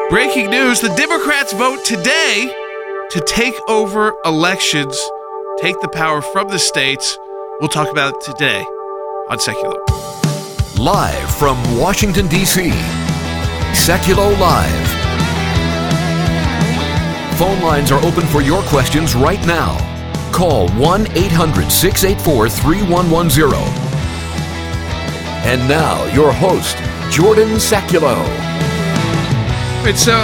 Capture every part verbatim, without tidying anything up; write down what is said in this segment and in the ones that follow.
Breaking news, the Democrats vote today to take over elections, take the power from the states. We'll talk about it today on Seculo. Live from Washington, D C, Seculo Live. Phone lines are open for your questions right now. Call one eight hundred six eight four three one one zero. And now, your host, Jordan Seculo. And so,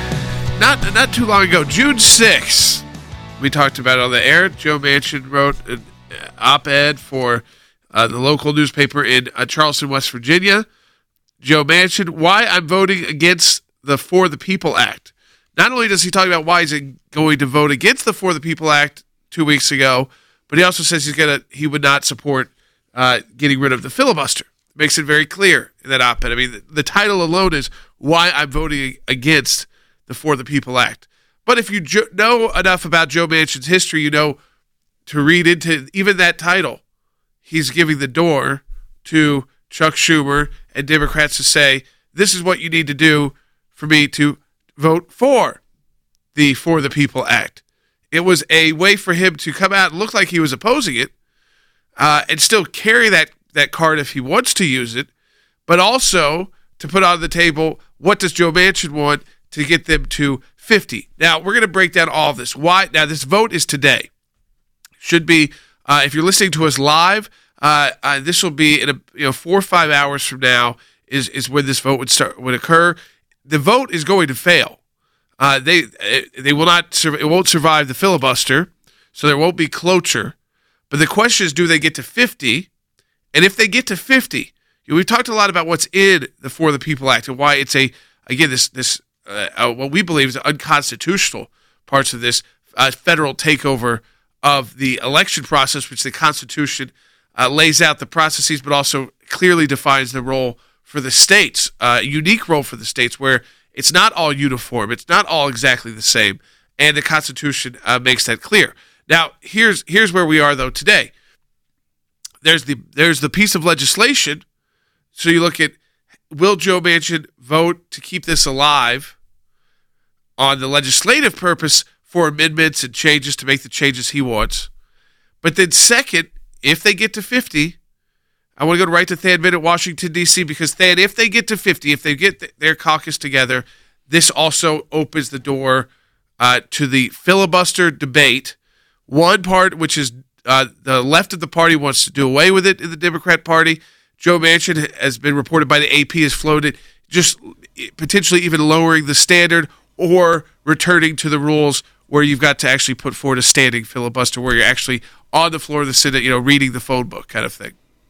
not not too long ago, June sixth, we talked about it on the air. Joe Manchin wrote an op-ed for uh, the local newspaper in uh, Charleston, West Virginia. Joe Manchin, why I'm voting against the For the People Act. Not only does he talk about why he's going to vote against the For the People Act two weeks ago, but he also says he's gonna he would not support uh, getting rid of the filibuster. Makes it very clear in that op-ed. I mean, the, the title alone is why I'm voting against the For the People Act. But if you jo- know enough about Joe Manchin's history, you know to read into even that title, he's giving the door to Chuck Schumer and Democrats to say, this is what you need to do for me to vote for the For the People Act. It was a way for him to come out and look like he was opposing it uh, and still carry that that card if he wants to use it, but also to put on the table, what does Joe Manchin want to get them to fifty? Now, we're going to break down all of this. Why? Now, this vote is today. Should be, uh, if you're listening to us live, uh, uh, this will be in a, you know four or five hours from now is is when this vote would start would occur. The vote is going to fail. Uh, they they will not sur- it won't survive the filibuster, so there won't be cloture. But the question is, do they get to fifty? And if they get to fifty, you know, we've talked a lot about what's in the For the People Act and why it's a, again, this, this uh, uh, what we believe is unconstitutional parts of this uh, federal takeover of the election process, which the Constitution uh, lays out the processes, but also clearly defines the role for the states, uh, a unique role for the states where it's not all uniform, it's not all exactly the same, and the Constitution uh, makes that clear. Now, here's here's where we are, though, today. There's the there's the piece of legislation. So you look at, will Joe Manchin vote to keep this alive on the legislative purpose for amendments and changes to make the changes he wants? But then second, if they get to fifty, I want to go right to Than Minute, Washington, D C, because Than, if they get to fifty, if they get th- their caucus together, this also opens the door uh, to the filibuster debate. One part, which is Uh, the left of the party wants to do away with it in the Democrat Party. Joe Manchin has been reported by the A P has floated just potentially even lowering the standard or returning to the rules where you've got to actually put forward a standing filibuster where you're actually on the floor of the Senate, you know, reading the phone book kind of thing.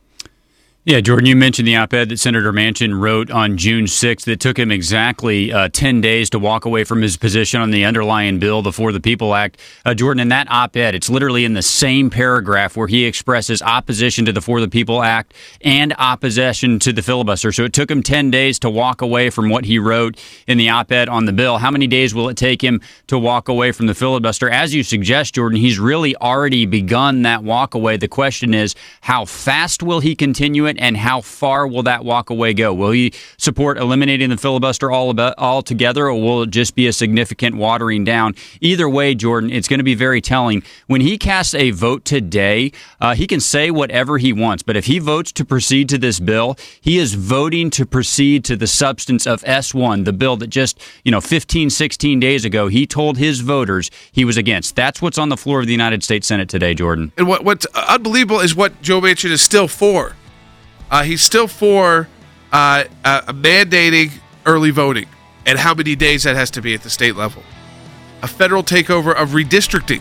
Yeah, Jordan, you mentioned the op-ed that Senator Manchin wrote on June sixth that took him exactly uh, ten days to walk away from his position on the underlying bill, the For the People Act. Uh, Jordan, in that op-ed, it's literally in the same paragraph where he expresses opposition to the For the People Act and opposition to the filibuster. So it took him ten days to walk away from what he wrote in the op-ed on the bill. How many days will it take him to walk away from the filibuster? As you suggest, Jordan, he's really already begun that walk away. The question is, how fast will he continue it? And how far will that walk away go? Will he support eliminating the filibuster all about altogether, or will it just be a significant watering down? Either way, Jordan, it's going to be very telling. When he casts a vote today, uh, he can say whatever he wants, but if he votes to proceed to this bill, he is voting to proceed to the substance of S one, the bill that just, you know, fifteen, sixteen days ago, he told his voters he was against. That's what's on the floor of the United States Senate today, Jordan. And what what's unbelievable is what Joe Manchin is still for. Uh, he's still for uh, uh, mandating early voting and how many days that has to be at the state level. A federal takeover of redistricting.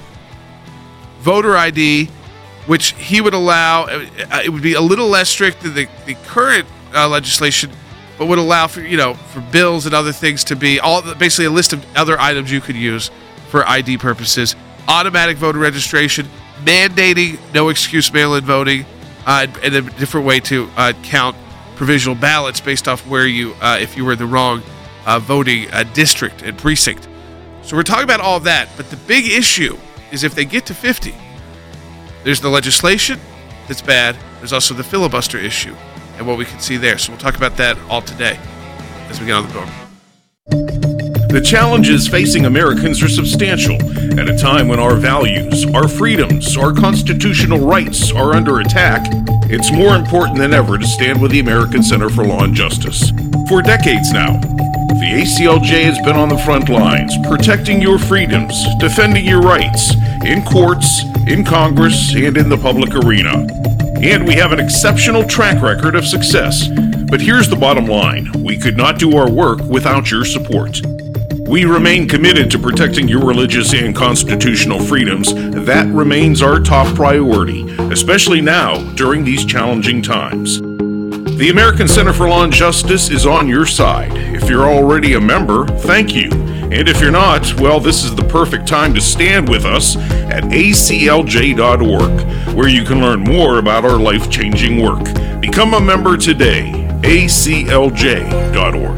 Voter I D, which he would allow, uh, it would be a little less strict than the, the current uh, legislation, but would allow for, you know, for bills and other things to be, all basically a list of other items you could use for I D purposes. Automatic voter registration, mandating no excuse mail-in voting, Uh, and a different way to uh, count provisional ballots based off where you, uh, if you were in the wrong uh, voting uh, district and precinct. So we're talking about all of that, but the big issue is if they get to fifty, there's the legislation that's bad, there's also the filibuster issue and what we can see there. So we'll talk about that all today as we get on the program. The challenges facing Americans are substantial at a time when our values, our freedoms, our constitutional rights are under attack. It's more important than ever to stand with the American Center for Law and Justice. For decades now, the A C L J has been on the front lines, protecting your freedoms, defending your rights, in courts, in Congress, and in the public arena. And we have an exceptional track record of success. But here's the bottom line. We could not do our work without your support. We remain committed to protecting your religious and constitutional freedoms. That remains our top priority, especially now during these challenging times. The American Center for Law and Justice is on your side. If you're already a member, thank you. And if you're not, well, this is the perfect time to stand with us at A C L J dot org, where you can learn more about our life-changing work. Become a member today, A C L J dot org.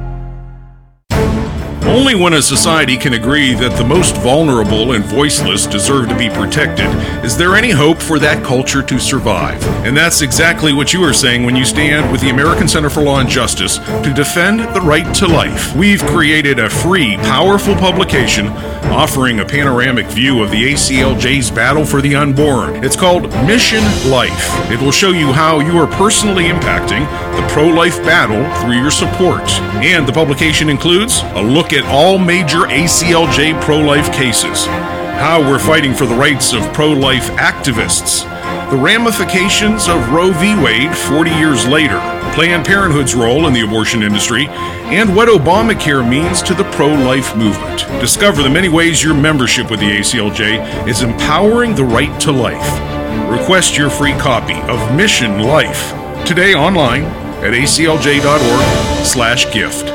Only when a society can agree that the most vulnerable and voiceless deserve to be protected is there any hope for that culture to survive. And that's exactly what you are saying when you stand with the American Center for Law and Justice to defend the right to life. We've created a free, powerful publication offering a panoramic view of the A C L J's battle for the unborn. It's called Mission Life. It will show you how you are personally impacting the pro-life battle through your support. And the publication includes a look at all major A C L J pro-life cases, how we're fighting for the rights of pro-life activists, the ramifications of Roe v. Wade forty years later, Planned Parenthood's role in the abortion industry, and what Obamacare means to the pro-life movement. Discover the many ways your membership with the A C L J is empowering the right to life. Request your free copy of Mission Life today online at A C L J dot org slash gift.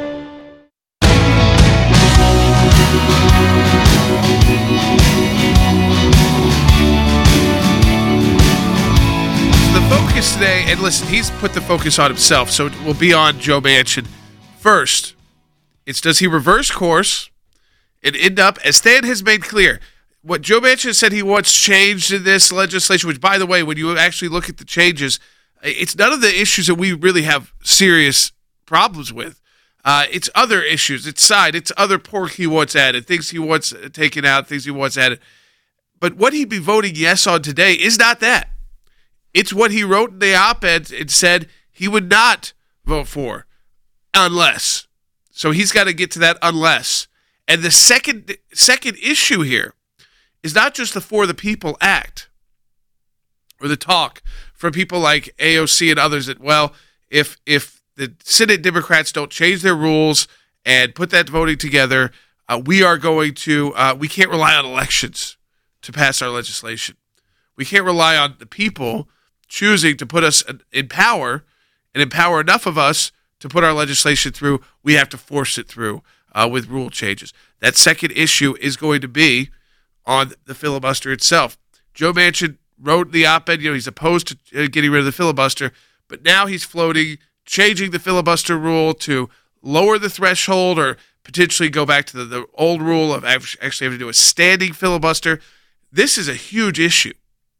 Today, and listen, he's put the focus on himself, so it will be on Joe Manchin. First, it's does he reverse course and end up, as Stan has made clear, what Joe Manchin said he wants changed in this legislation, which, by the way, when you actually look at the changes, it's none of the issues that we really have serious problems with. Uh, it's other issues. It's side. It's other pork he wants added, things he wants taken out, things he wants added. But what he'd be voting yes on today is not that. It's what he wrote in the op-ed and said he would not vote for unless. So he's got to get to that unless. And the second second issue here is not just the For the People Act or the talk from people like A O C and others that, well, if if the Senate Democrats don't change their rules and put that voting together, uh, we are going to, uh, we can't rely on elections to pass our legislation. We can't rely on the people choosing to put us in power and empower enough of us to put our legislation through. We have to force it through uh, with rule changes. That second issue is going to be on the filibuster itself. Joe Manchin wrote the op-ed, you know, he's opposed to getting rid of the filibuster, but now he's floating changing the filibuster rule to lower the threshold or potentially go back to the, the old rule of actually having to do a standing filibuster. This is a huge issue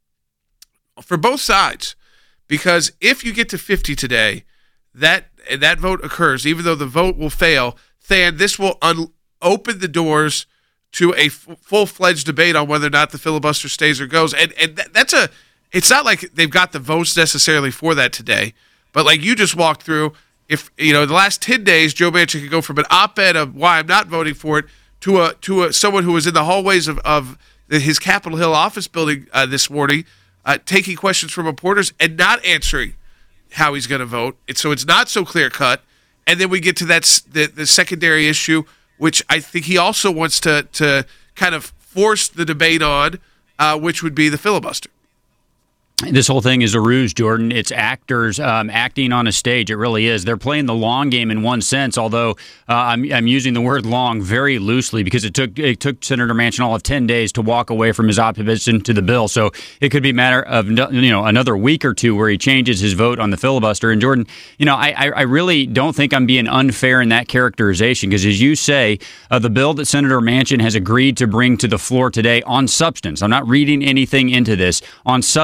for both sides, because if you get to fifty today, that that vote occurs, even though the vote will fail, then this will un- open the doors to a f- full-fledged debate on whether or not the filibuster stays or goes. And and th- that's a, it's not like they've got the votes necessarily for that today, but like you just walked through, if, you know, the last ten days, Joe Manchin could go from an op-ed of why I'm not voting for it to a to a someone who was in the hallways of, of his Capitol Hill office building uh, this morning, Uh, taking questions from reporters and not answering how he's going to vote. And so it's not so clear cut. And then we get to that the, the secondary issue, which I think he also wants to to kind of force the debate on, uh, which would be the filibuster. This whole thing is a ruse, Jordan. It's actors um, acting on a stage. It really is. They're playing the long game in one sense, although uh, I'm, I'm using the word long very loosely because it took it took Senator Manchin all of ten days to walk away from his opposition to the bill. So it could be a matter of you know another week or two where he changes his vote on the filibuster. And Jordan, you know, I, I really don't think I'm being unfair in that characterization because, as you say, uh, the bill that Senator Manchin has agreed to bring to the floor today on substance, I'm not reading anything into this, on substance,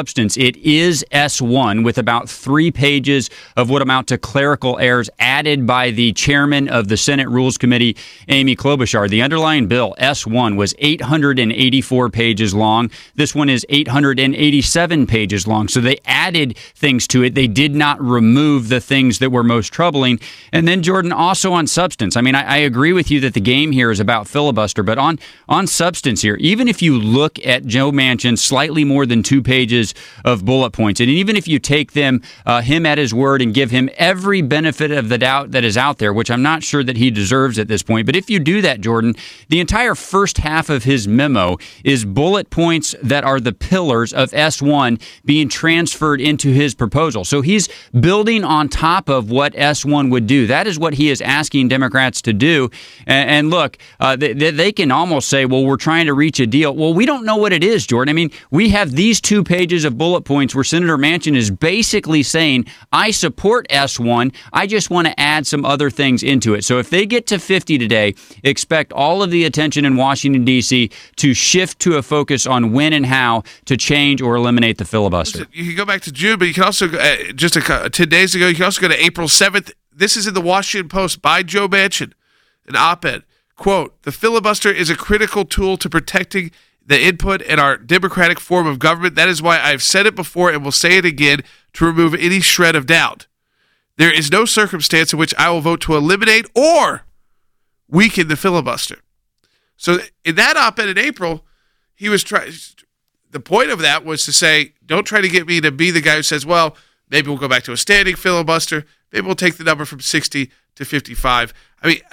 It is S one with about three pages of what amount to clerical errors added by the chairman of the Senate Rules Committee, Amy Klobuchar. The underlying bill, S one, was eight hundred eighty-four pages long. This one is eight hundred eighty-seven pages long. So they added things to it. They did not remove the things that were most troubling. And then, Jordan, also on substance. I mean, I, I agree with you that the game here is about filibuster, but on, on substance here, even if you look at Joe Manchin's slightly more than two pages of bullet points, and even if you take them, uh, him at his word and give him every benefit of the doubt that is out there, which I'm not sure that he deserves at this point, but if you do that, Jordan, the entire first half of his memo is bullet points that are the pillars of S one being transferred into his proposal. So he's building on top of what S one would do. That is what he is asking Democrats to do. And, and look, uh, they, they can almost say, well, we're trying to reach a deal. Well, we don't know what it is, Jordan. I mean, we have these two pages of bullet points where Senator Manchin is basically saying, I support S one. I just want to add some other things into it. So if they get to fifty today, expect all of the attention in Washington, D C to shift to a focus on when and how to change or eliminate the filibuster. You can go back to June, but you can also, uh, just a, ten days ago, you can also go to April seventh. This is in the Washington Post by Joe Manchin, an op-ed. Quote, the filibuster is a critical tool to protecting the input in our democratic form of government. That is why I've said it before and will say it again to remove any shred of doubt. There is no circumstance in which I will vote to eliminate or weaken the filibuster. So in that op-ed in April, he was trying. The point of that was to say, don't try to get me to be the guy who says, well, maybe we'll go back to a standing filibuster. Maybe we'll take the number from sixty to fifty-five. I mean,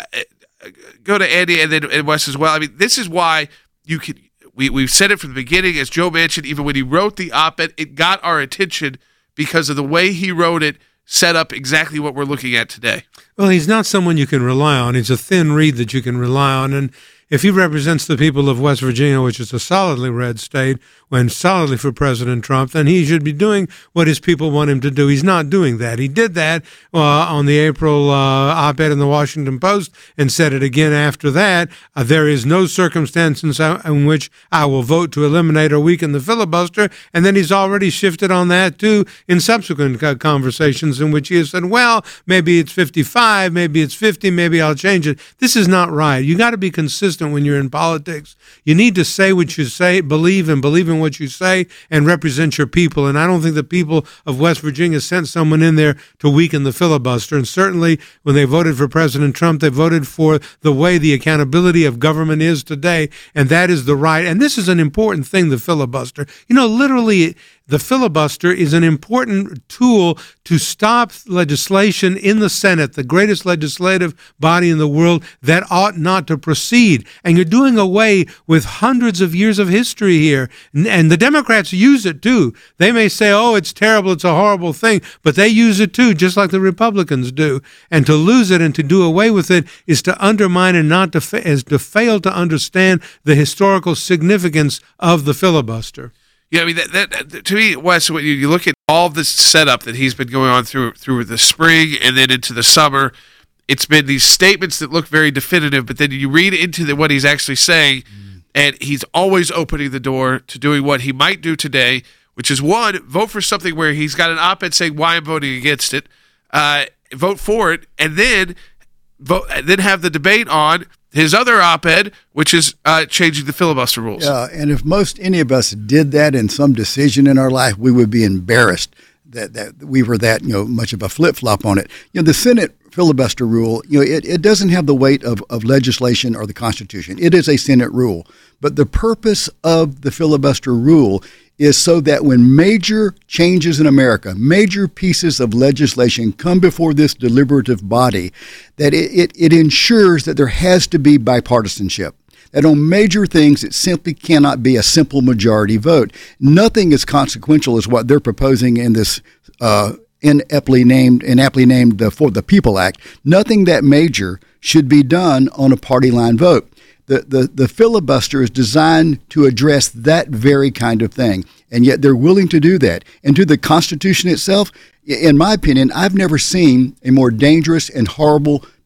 go to Andy and then and Wes as well. I mean, this is why you can. We we've said it from the beginning, as Joe mentioned, even when he wrote the op-ed, it got our attention because of the way he wrote it, set up exactly what we're looking at today. Well, he's not someone you can rely on. He's a thin reed that you can rely on. And if he represents the people of West Virginia, which is a solidly red state, went solidly for President Trump, then he should be doing what his people want him to do. He's not doing that. He did that uh, on the April uh, op-ed in the Washington Post and said it again after that. Uh, there is no circumstance in, so, in which I will vote to eliminate or weaken the filibuster. And then he's already shifted on that, too, in subsequent uh, conversations in which he has said, well, maybe it's fifty-five, maybe it's fifty, maybe I'll change it. This is not right. You got to be consistent when you're in politics. You need to say what you say, believe and believe in what you say, and represent your people. And I don't think the people of West Virginia sent someone in there to weaken the filibuster. And certainly when they voted for President Trump, they voted for the way the accountability of government is today, and that is the right. And this is an important thing, the filibuster. You know, literally, the filibuster is an important tool to stop legislation in the Senate, the greatest legislative body in the world, that ought not to proceed. And you're doing away with hundreds of years of history here. And the Democrats use it too. They may say, oh, it's terrible, it's a horrible thing, but they use it too, just like the Republicans do. And to lose it and to do away with it is to undermine and not to, fa- is to fail to understand the historical significance of the filibuster. Yeah, I mean, that, that to me, Wes, when you, you look at all this setup that he's been going on through through the spring and then into the summer, it's been these statements that look very definitive, but then you read into the, what he's actually saying, mm. and he's always opening the door to doing what he might do today, which is, one, vote for something where he's got an op-ed saying why I'm voting against it, uh, vote for it, and then vote, then have the debate on his other op-ed, which is uh, changing the filibuster rules. Yeah, and if most any of us did that in some decision in our life, we would be embarrassed that, that we were that, you know, much of a flip-flop on it. You know, the Senate filibuster rule, you know, it, it doesn't have the weight of, of legislation or the Constitution. It is a Senate rule. But the purpose of the filibuster rule is so that when major changes in America, major pieces of legislation come before this deliberative body, that it, it, it ensures that there has to be bipartisanship. That on major things, it simply cannot be a simple majority vote. Nothing as consequential as what they're proposing in this uh, inaptly named, inaptly named the For the People Act. Nothing that major should be done on a party line vote. The, the the filibuster is designed to address that very kind of thing, and yet they're willing to do that. And to the Constitution itself, in my opinion, I've never seen a more dangerous and horrible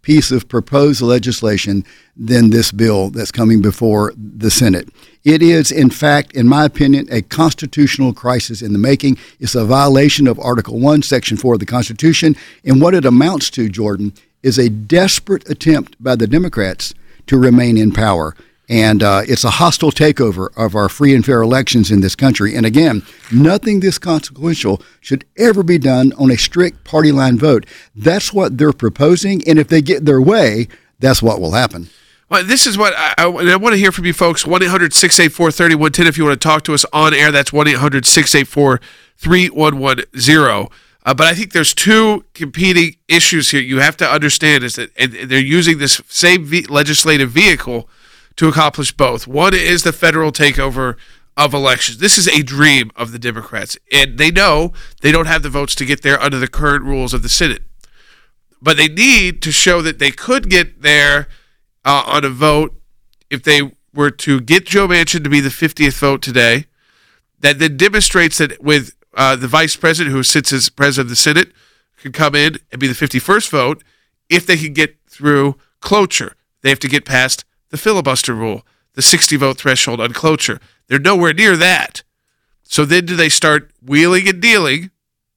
piece of proposed legislation than this bill that's coming before the Senate. It is, in fact, in my opinion, a constitutional crisis in the making. It's a violation of Article one, Section four of the Constitution. And what it amounts to, Jordan, is a desperate attempt by the Democrats to remain in power. And uh, it's a hostile takeover of our free and fair elections in this country. And again, nothing this consequential should ever be done on a strict party line vote. That's what they're proposing. And if they get their way, that's what will happen. Well, this is what I, I, I want to hear from you folks. one eight hundred six eight four three one one zero if you want to talk to us on air. That's one eight hundred six eight four three one one zero. Uh, but I think there's two competing issues here you have to understand is that and they're using this same v- legislative vehicle to accomplish both. One is the federal takeover of elections. This is a dream of the Democrats, and they know they don't have the votes to get there under the current rules of the Senate. But they need to show that they could get there uh, on a vote if they were to get Joe Manchin to be the fiftieth vote today. That then demonstrates that with uh, the vice president who sits as president of the Senate can come in and be the fifty-first vote if they can get through cloture. They have to get past the filibuster rule, the sixty-vote threshold on cloture. They're nowhere near that. So then do they start wheeling and dealing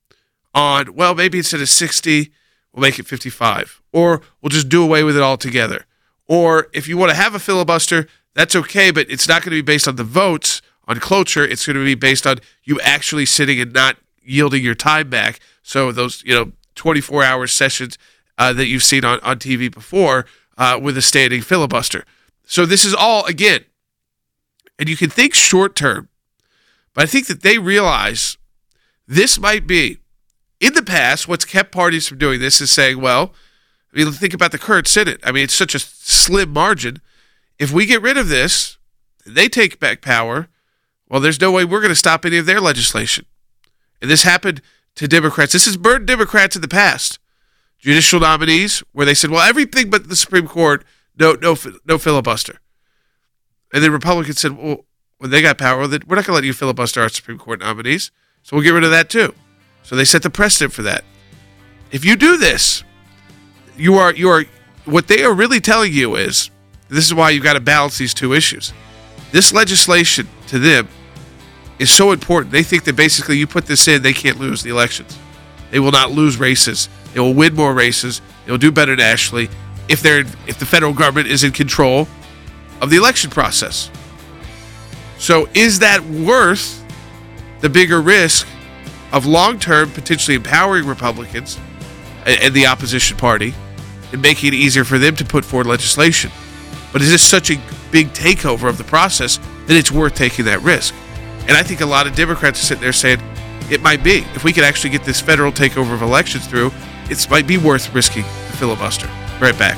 on, well, maybe instead of sixty, we'll make it fifty-five. Or we'll just do away with it altogether. Or if you want to have a filibuster, that's okay, but it's not going to be based on the votes on cloture. It's going to be based on you actually sitting and not yielding your time back. So those, you know, twenty-four hour sessions uh, that you've seen on, on T V before uh, with a standing filibuster. So this is all, again, and you can think short term, but I think that they realize this might be, in the past, what's kept parties from doing this is saying, well, I mean, think about the current Senate. I mean, it's such a slim margin. If we get rid of this, they take back power, well, there's no way we're going to stop any of their legislation. And this happened to Democrats. This has burned Democrats in the past. Judicial nominees, where they said, well, everything but the Supreme Court, No, no, no filibuster. And then Republicans said, well, when they got power, then we're not going to let you filibuster our Supreme Court nominees, so we'll get rid of that too. So they set the precedent for that. If you do this, you are, you are, what they are really telling you is, this is why you've got to balance these two issues. This legislation to them is so important. They think that basically you put this in, they can't lose the elections. They will not lose races. They will win more races. They'll do better nationally if they're if the federal government is in control of the election process. So is that worth the bigger risk of long-term potentially empowering Republicans and, and the opposition party and making it easier for them to put forward legislation? But is this such a big takeover of the process that it's worth taking that risk? And I think a lot of Democrats are sitting there saying, it might be. If we could actually get this federal takeover of elections through, it might be worth risking the filibuster. Right back.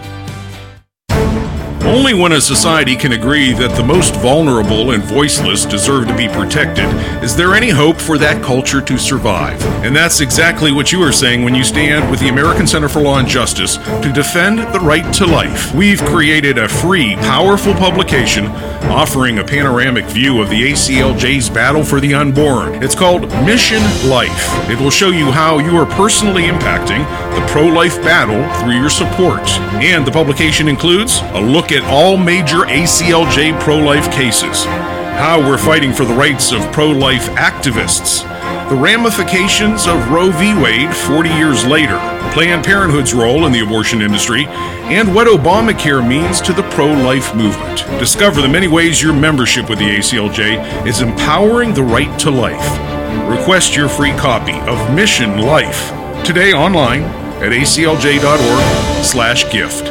Only when a society can agree that the most vulnerable and voiceless deserve to be protected is there any hope for that culture to survive. And that's exactly what you are saying when you stand with the American Center for Law and Justice to defend the right to life. We've created a free, powerful publication offering a panoramic view of the A C L J's battle for the unborn. It's called Mission Life. It will show you how you are personally impacting the pro-life battle through your support. And the publication includes a look at all major A C L J pro-life cases, how we're fighting for the rights of pro-life activists, the ramifications of Roe v. Wade forty years later, Planned Parenthood's role in the abortion industry, and what Obamacare means to the pro-life movement. Discover the many ways your membership with the A C L J is empowering the right to life. Request your free copy of Mission Life today online at A C L J dot org slash gift.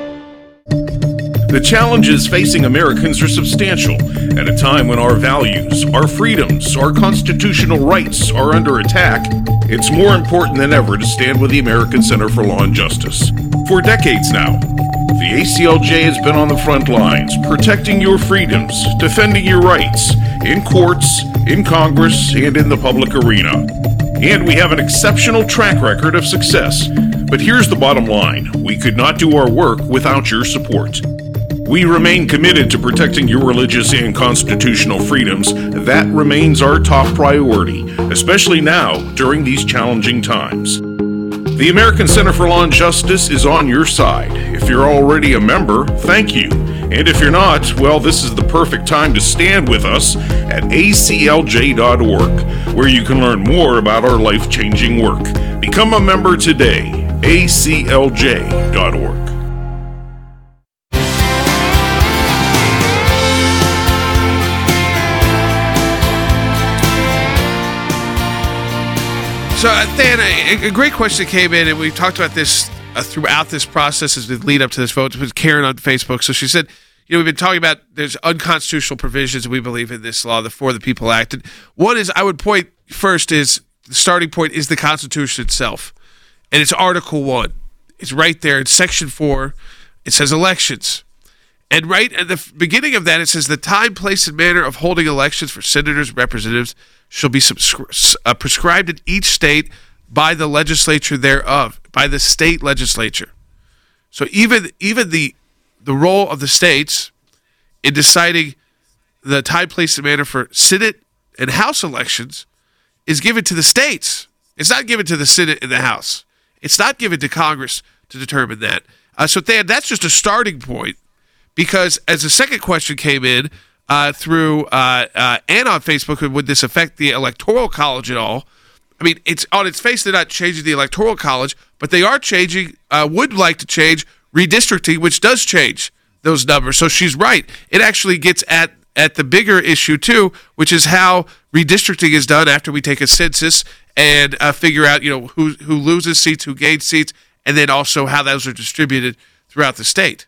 The challenges facing Americans are substantial at a time when our values, our freedoms, our constitutional rights are under attack. It's more important than ever to stand with the American Center for Law and Justice. For decades now, the A C L J has been on the front lines, protecting your freedoms, defending your rights, in courts, in Congress, and in the public arena. And we have an exceptional track record of success. But here's the bottom line. We could not do our work without your support. We remain committed to protecting your religious and constitutional freedoms. That remains our top priority, especially now during these challenging times. The American Center for Law and Justice is on your side. If you're already a member, thank you. And if you're not, well, this is the perfect time to stand with us at A C L J dot org, where you can learn more about our life-changing work. Become a member today. A C L J dot org. So, uh, Dan, a, a great question came in, and we talked about this uh, throughout this process as we lead up to this vote. It was Karen on Facebook. So she said, you know, we've been talking about there's unconstitutional provisions we believe in this law, the For the People Act. And one is, I would point first is, the starting point is the Constitution itself. And it's Article one. It's right there in Section four. It says elections. And right at the beginning of that, it says the time, place, and manner of holding elections for senators and representatives shall be subscri- uh, prescribed in each state by the legislature thereof, by the state legislature. So even even the the role of the states in deciding the time, place, and manner for Senate and House elections is given to the states. It's not given to the Senate and the House. It's not given to Congress to determine that. Uh, so, Dan, that's just a starting point, because as the second question came in, Uh, through uh, uh, and on Facebook, would this affect the Electoral College at all? I mean, it's on its face they're not changing the Electoral College, but they are changing, uh, would like to change redistricting, which does change those numbers. So she's right. It actually gets at, at the bigger issue, too, which is how redistricting is done after we take a census and uh, figure out, you know, who who loses seats, who gains seats, and then also how those are distributed throughout the state.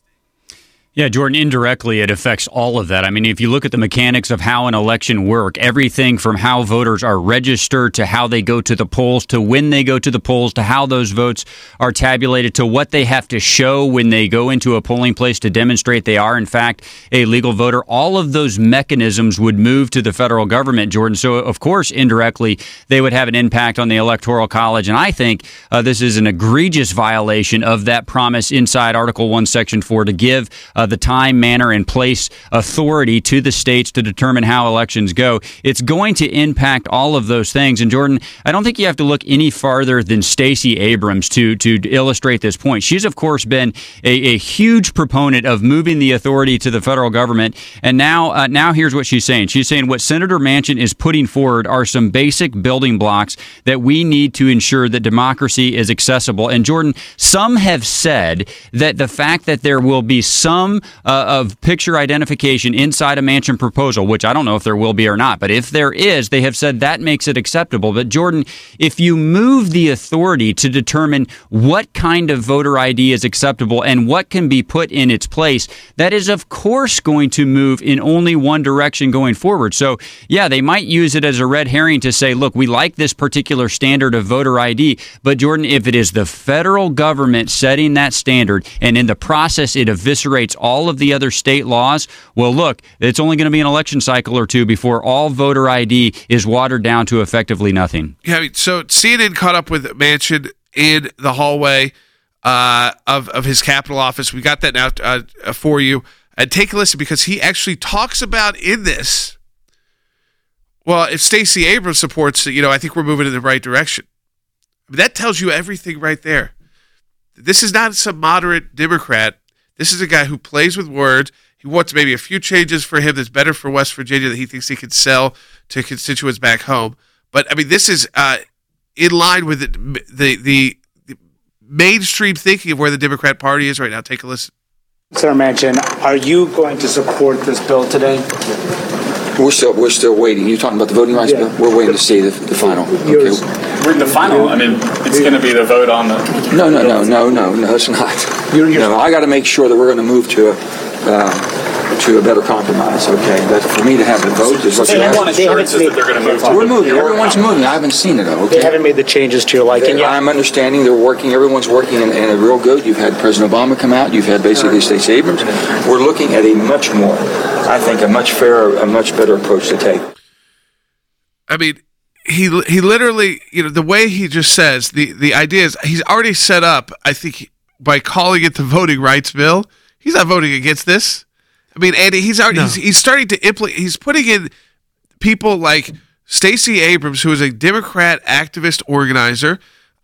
Yeah, Jordan, indirectly, it affects all of that. I mean, if you look at the mechanics of how an election work, everything from how voters are registered to how they go to the polls, to when they go to the polls, to how those votes are tabulated, to what they have to show when they go into a polling place to demonstrate they are, in fact, a legal voter, all of those mechanisms would move to the federal government, Jordan. So, of course, indirectly, they would have an impact on the Electoral College. And I think uh, this is an egregious violation of that promise inside Article one, Section four, to give uh, the time, manner, and place authority to the states to determine how elections go. It's going to impact all of those things. And Jordan, I don't think you have to look any farther than Stacey Abrams to to illustrate this point. She's, of course, been a, a huge proponent of moving the authority to the federal government. And now, uh, now here's what she's saying. She's saying what Senator Manchin is putting forward are some basic building blocks that we need to ensure that democracy is accessible. And Jordan, some have said that the fact that there will be some Uh, of picture identification inside a Manchin proposal, which I don't know if there will be or not, but if there is, they have said that makes it acceptable. But Jordan, if you move the authority to determine what kind of voter I D is acceptable and what can be put in its place, that is of course going to move in only one direction going forward. So yeah, they might use it as a red herring to say, look, we like this particular standard of voter I D, but Jordan, if it is the federal government setting that standard and in the process it eviscerates all all of the other state laws, well, look, it's only going to be an election cycle or two before all voter I D is watered down to effectively nothing. Yeah, I mean, so C N N caught up with Manchin in the hallway uh, of, of his Capitol office. We got that now uh, for you. And take a listen, because he actually talks about in this, well, if Stacey Abrams supports it, you know, I think we're moving in the right direction. I mean, that tells you everything right there. This is not some moderate Democrat. This is a guy who plays with words. He wants maybe a few changes for him that's better for West Virginia that he thinks he can sell to constituents back home. But, I mean, this is uh, in line with the, the, the, the mainstream thinking of where the Democrat Party is right now. Take a listen. Senator Manchin, are you going to support this bill today? We're still we're still waiting. You're talking about the voting rights Yeah. bill? We're waiting to see the, the final. Okay. We're in the final. I mean, it's going to be the vote on the. No, no, no, no, no, no. It's not. You're, you're no, I got to make sure that we're going to move to a uh, to a better compromise. Okay, but for me to have the vote is what They you have asked. one assurances that they're going to move to. We're moving. Everyone's moving. I haven't seen it though. Okay. They haven't made the changes to your liking yet. I'm understanding they're working. Everyone's working in, in a real good. You've had President Obama come out. You've had basically Stacey Abrams. We're looking at a much more, I think, a much fairer, a much better approach to take. I mean, he he literally, you know, the way he just says, the, the idea is he's already set up, I think, by calling it the voting rights bill. He's not voting against this. I mean, Andy, he's already, No. he's, he's starting to implement, he's putting in people like Stacey Abrams, who is a Democrat activist organizer,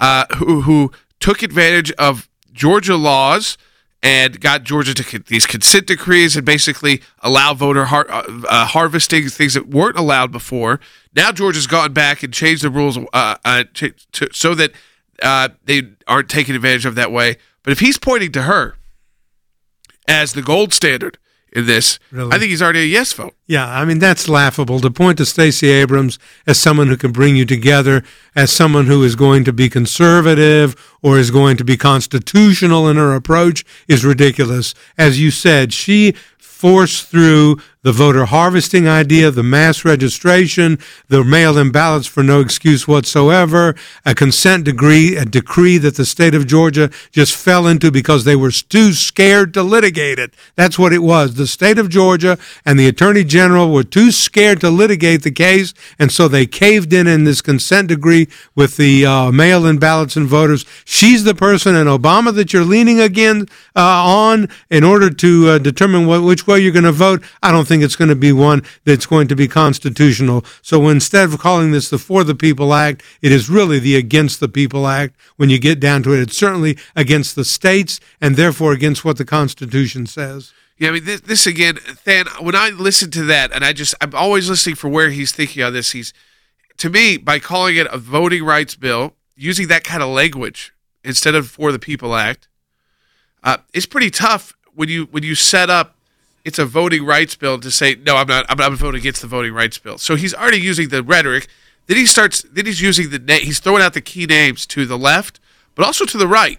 uh, who who took advantage of Georgia laws and got Georgia to con- these consent decrees and basically allow voter har- uh, harvesting, things that weren't allowed before. Now Georgia's gone back and changed the rules uh, uh, to, to, so that uh, they aren't taken advantage of that way. But if he's pointing to her as the gold standard in this, really? I think he's already a yes vote. Yeah, I mean, that's laughable. To point to Stacey Abrams as someone who can bring you together, as someone who is going to be conservative or is going to be constitutional in her approach is ridiculous. As you said, she forced through the voter harvesting idea, the mass registration, the mail-in ballots for no excuse whatsoever, a consent decree, a decree that the state of Georgia just fell into because they were too scared to litigate it. That's what it was. The state of Georgia and the attorney general were too scared to litigate the case, and so they caved in in this consent decree with the uh, mail-in ballots and voters. She's the person in Obama that you're leaning again uh, on in order to uh, determine what, which way you're going to vote. I don't think it's going to be one that's going to be constitutional. So instead of calling this the For the People Act, it is really the Against the People Act. When you get down to it, it's certainly against the states and therefore against what the Constitution says. Yeah, I mean, this, this again, Than, when I listen to that, and I just, I'm always listening for where he's thinking on this. He's, to me, by calling it a voting rights bill, using that kind of language instead of For the People Act, uh, it's pretty tough when you when you set up it's a voting rights bill to say, no, I'm not, I'm not voting against the voting rights bill. So he's already using the rhetoric. Then he starts, then he's using the, na- he's throwing out the key names to the left, but also to the right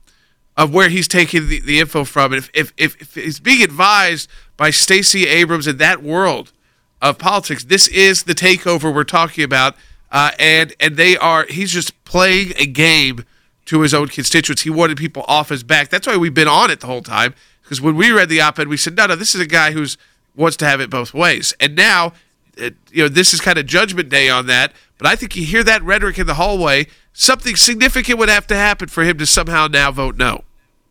of where he's taking the, the info from. And if, if, if, if he's being advised by Stacey Abrams in that world of politics, this is the takeover we're talking about. Uh, and, and they are, he's just playing a game to his own constituents. He wanted people off his back. That's why we've been on it the whole time. Because when we read the op-ed, we said, no, no, this is a guy who wants to have it both ways. And now, it, you know, this is kind of judgment day on that. But I think you hear that rhetoric in the hallway, something significant would have to happen for him to somehow now vote no.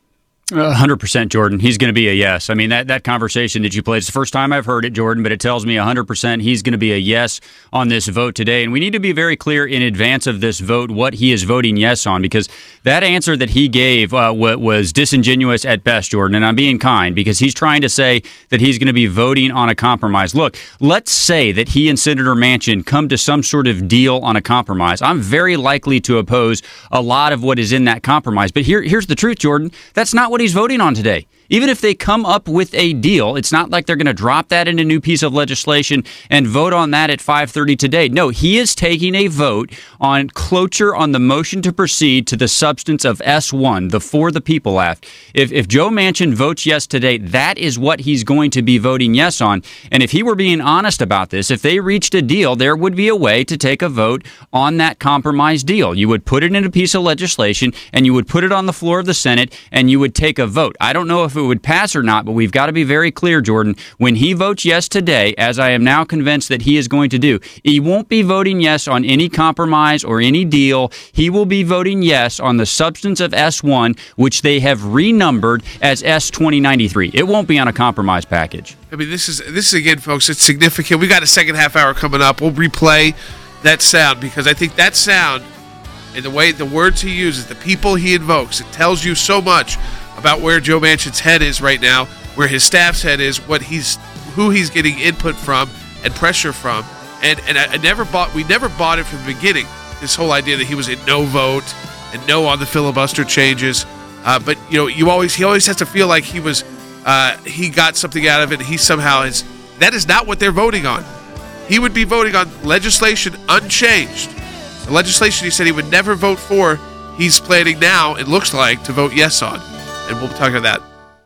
one hundred percent, Jordan. He's going to be a yes. I mean, that, that conversation that you played, it's the first time I've heard it, Jordan, but it tells me one hundred percent he's going to be a yes on this vote today. And we need to be very clear in advance of this vote what he is voting yes on, because that answer that he gave uh, was disingenuous at best, Jordan. And I'm being kind because he's trying to say that he's going to be voting on a compromise. Look, let's say that he and Senator Manchin come to some sort of deal on a compromise. I'm very likely to oppose a lot of what is in that compromise. But here, here's the truth, Jordan. That's not what he's voting on today. Even if they come up with a deal, it's not like they're going to drop that in a new piece of legislation and vote on that at five thirty today. No, he is taking a vote on cloture on the motion to proceed to the substance of S one, the For the People Act. If, if Joe Manchin votes yes today, that is what he's going to be voting yes on. And if he were being honest about this, if they reached a deal, there would be a way to take a vote on that compromise deal. You would put it in a piece of legislation and you would put it on the floor of the Senate and you would take a vote. I don't know if it would pass or not, but we've got to be very clear, Jordan. When he votes yes today, as I am now convinced that he is going to do, he won't be voting yes on any compromise or any deal. He will be voting yes on the substance of S one, which they have renumbered as S twenty ninety-three. It won't be on a compromise package. I mean, this is, this is again, folks, it's significant. We got a second half hour coming up. We'll replay that sound because I think that sound and the way the words he uses, the people he invokes, it tells you so much about where Joe Manchin's head is right now, where his staff's head is, what he's, who he's getting input from and pressure from, and and I, I never bought, we never bought it from the beginning. This whole idea that he was in no vote and no on the filibuster changes, uh, but you know, you always he always has to feel like he was, uh, he got something out of it. He somehow is. That is not what they're voting on. He would be voting on legislation unchanged. The legislation he said he would never vote for, he's planning now, it looks like, to vote yes on. And we'll talk about